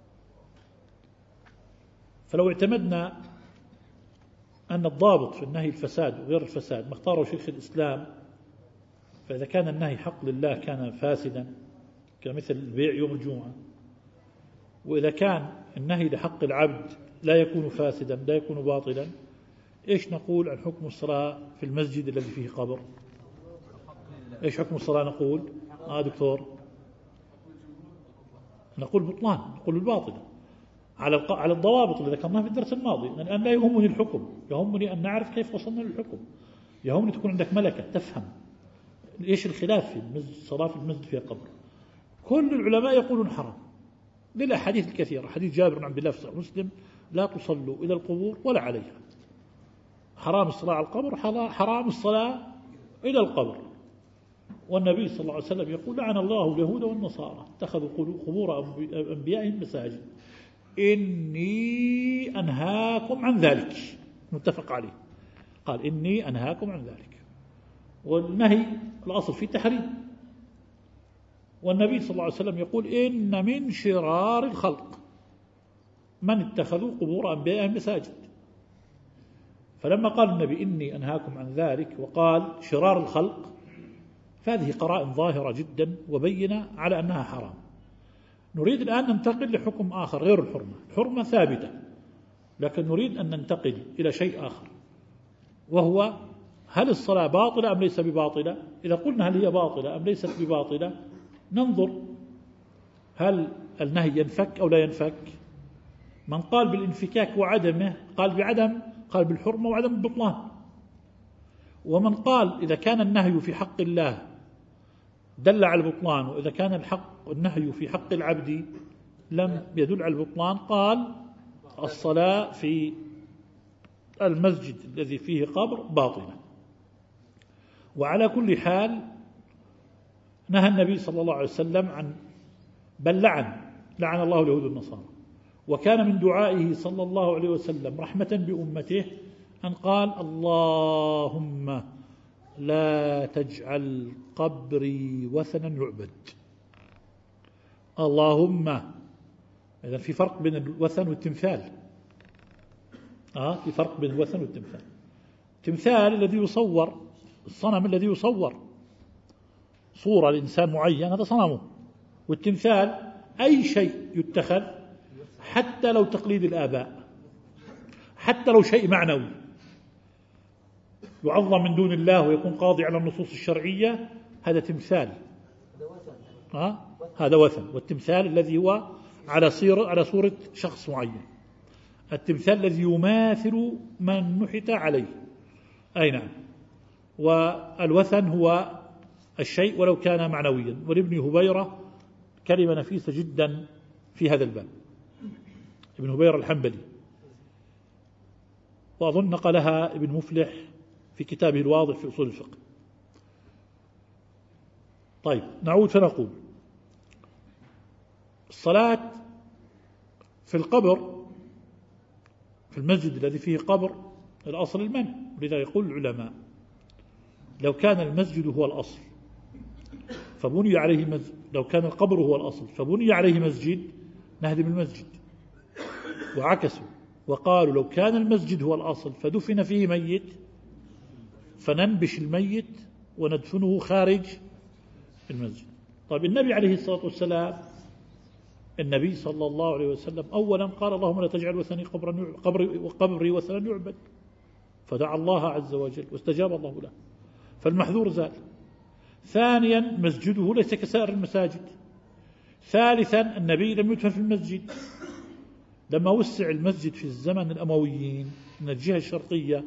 فلو اعتمدنا أن الضابط في النهي الفساد وغير الفساد ما اختاره شيخ الإسلام، فإذا كان النهي حق لله كان فاسدا كمثل البيع يوم الجمعة، وإذا كان النهي لحق العبد لا يكون فاسدا لا يكون باطلا، إيش نقول عن حكم الصلاة في المسجد الذي فيه قبر؟ إيش حكم الصلاة نقول؟ آه دكتور، نقول بطلان، نقول الباطل. على على الضوابط اللي ذكرناها في الدرس الماضي. الآن لا يهمني الحكم، يهمني أن نعرف كيف وصلنا للحكم. يهمني تكون عندك ملكة تفهم إيش الخلاف في المسجد، صلاة في المسجد فيها قبر. كل العلماء يقولون حرام للأحاديث الكثيرة، حديث جابر بن عبد الله في صحيح مسلم: لا تصلوا إلى القبور ولا عليها. حرام الصلاة على القبر، حرام الصلاة إلى القبر. والنبي صلى الله عليه وسلم يقول: لعن الله اليهود والنصارى اتخذوا قبور أنبيائهم مساجد، إني أنهاكم عن ذلك. متفق عليه. قال: إني أنهاكم عن ذلك. والنهي الأصل في تحريم. والنبي صلى الله عليه وسلم يقول: إن من شرار الخلق من اتخذوا قبور أنبيائهم مساجد. فلما قال النبي: إني أنهاكم عن ذلك، وقال شرار الخلق، فهذه قرائن ظاهرة جدا وبينة على أنها حرام. نريد الآن ننتقل لحكم آخر غير الحرمة. الحرمة ثابتة، لكن نريد أن ننتقل إلى شيء آخر، وهو: هل الصلاة باطلة أم ليس بباطلة؟ إذا قلنا هل هي باطلة أم ليست بباطلة، ننظر هل النهي ينفك أو لا ينفك. من قال بالانفكاك وعدمه قال بعدم، قال بالحرمة وعدم البطلان. ومن قال إذا كان النهي في حق الله دل على البطلان، وإذا كان الحق النهي في حق العبد لم يدل على البطلان، قال الصلاة في المسجد الذي فيه قبر باطلة. وعلى كل حال نهى النبي صلى الله عليه وسلم عن، بل لعن لعن الله اليهود والنصارى. وكان من دعائه صلى الله عليه وسلم رحمة بأمته أن قال: اللهم لا تجعل قبري وثنا يعبد. اللهم، إذن في فرق بين الوثن والتمثال. آه في فرق بين الوثن والتمثال. التمثال الذي يصور، الصنم الذي يصور صورة لإنسان معين، هذا صنمه. والتمثال أي شيء يتخذ، حتى لو تقليد الآباء، حتى لو شيء معنوي يعظم من دون الله ويكون قاضي على النصوص الشرعية، هذا تمثال. آه؟ هذا وثن. والتمثال الذي هو على صورة على صورة شخص معين. التمثال الذي يماثل من نحت عليه. أي نعم. والوثن هو الشيء ولو كان معنويا. ولابن هبيرة كلمة نفيسة جدا في هذا الباب، ابن هبيرة الحنبلي، وأظن نقلها ابن مفلح في كتابه الواضح في أصول الفقه. طيب نعود فنقول: الصلاة في القبر، في المسجد الذي فيه قبر، الأصل المنع. لذا يقول العلماء: لو كان المسجد هو الأصل فبني عليه مسجد، لو كان القبر هو الأصل فبني عليه مسجد، نهدم المسجد. وعكسوا وقالوا: لو كان المسجد هو الأصل فدفن فيه ميت فننبش الميت وندفنه خارج المسجد. طيب النبي عليه الصلاة والسلام، النبي صلى الله عليه وسلم أولا قال: اللهم لا تجعل وثني قبرا قبري وقبري وثنا يعبد، فدعا الله عز وجل واستجاب الله له، فالمحذور زال. ثانيا مسجده ليس كسائر المساجد. ثالثا النبي لم يدفن في المسجد. لما وسع المسجد في الزمن الأمويين من الجهة الشرقية،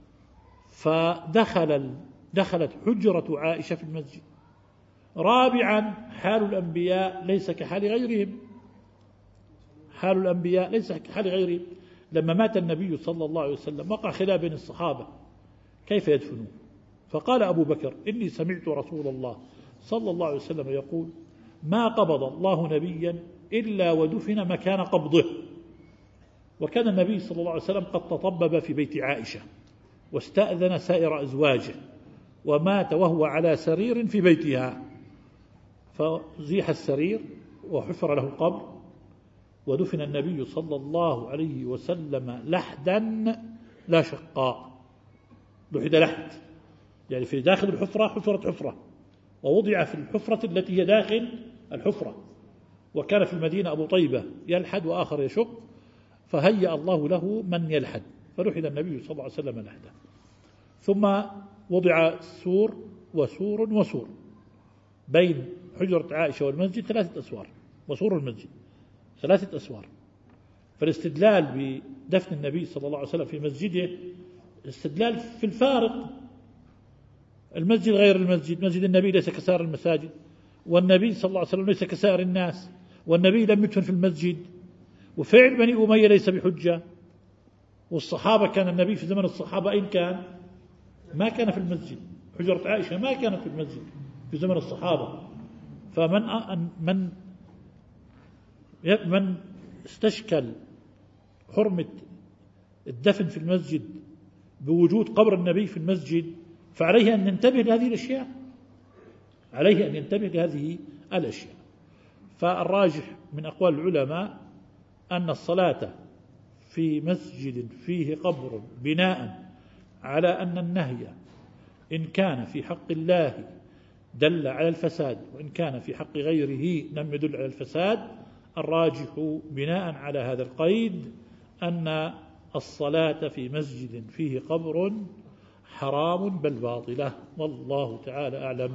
فدخل دخلت حجرة عائشة في المسجد. رابعا حال الأنبياء ليس كحال غيرهم، حال الأنبياء ليس كحال غيرهم. لما مات النبي صلى الله عليه وسلم وقع خلاف بين الصحابة كيف يدفنون، فقال أبو بكر: إني سمعت رسول الله صلى الله عليه وسلم يقول: ما قبض الله نبيا إلا ودفن مكان قبضه. وكان النبي صلى الله عليه وسلم قد تطبب في بيت عائشة واستأذن سائر أزواجه، ومات وهو على سرير في بيتها، فزيح السرير وحفر له قبر، ودفن النبي صلى الله عليه وسلم لحدا لا شقاء. لحد لحد يعني في داخل الحفرة حفرت حفرة، ووضع في الحفرة التي هي داخل الحفرة. وكان في المدينة أبو طيبة يلحد وآخر يشق، فهيأ الله له من يلحد، فلحد النبي صلى الله عليه وسلم لحدا. ثم وضع سور وسور وسور بين حجرة عائشة والمسجد ثلاثة أسوار، وسور المسجد ثلاثة أسوار. فالاستدلال بدفن النبي صلى الله عليه وسلم في مسجده استدلال في الفارق. المسجد غير المسجد، مسجد النبي ليس كسائر المساجد، والنبي صلى الله عليه وسلم ليس كسائر الناس، والنبي لم يدفن في المسجد، وفعل بني أمية ليس بحجة، والصحابة كان النبي في زمن الصحابة أين كان؟ ما كان في المسجد. حجرة عائشة ما كانت في المسجد في زمن الصحابة. فمن من من استشكل حرمة الدفن في المسجد بوجود قبر النبي في المسجد فعليه أن ينتبه لهذه الأشياء، عليه أن ينتبه لهذه الأشياء. فالراجح من أقوال العلماء أن الصلاة في مسجد فيه قبر بناء على أن النهي إن كان في حق الله دل على الفساد، وإن كان في حق غيره لم يدل على الفساد، الراجح بناء على هذا القيد أن الصلاة في مسجد فيه قبر حرام بل باطلة، والله تعالى أعلم.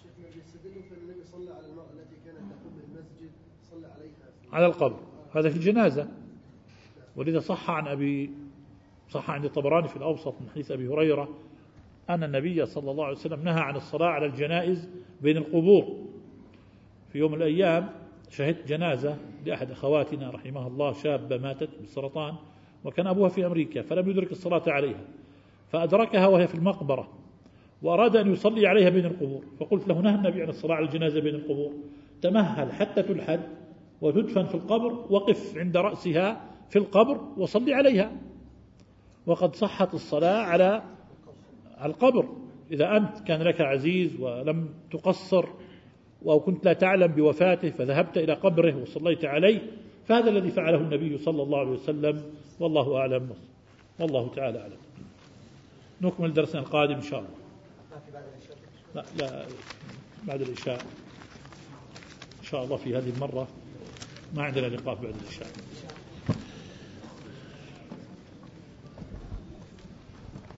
على القبر هذا في الجنازة، ولذا صح عن أبي صح عند الطبراني في الأوسط من حديث أبي هريرة أن النبي صلى الله عليه وسلم نهى عن الصلاة على الجنائز بين القبور. في يوم من الأيام شهدت جنازة لأحد أخواتنا رحمها الله، شابة ماتت بالسرطان، وكان أبوها في أمريكا فلم يدرك الصلاة عليها، فأدركها وهي في المقبرة وأراد أن يصلي عليها بين القبور، فقلت له نهى النبي عن الصلاة على الجنازة بين القبور، تمهل حتى تلحد وتدفن في القبر، وقف عند رأسها في القبر وصلي عليها، وقد صحت الصلاة على القبر. إذا أنت كان لك عزيز ولم تقصر أو كنت لا تعلم بوفاته فذهبت إلى قبره وصليت عليه، فهذا الذي فعله النبي صلى الله عليه وسلم، والله أعلم، والله تعالى أعلم. نكمل درسنا القادم إن شاء الله. لا, لا بعد العشاء إن شاء الله. في هذه المرة ما عندنا لقاء بعد العشاء.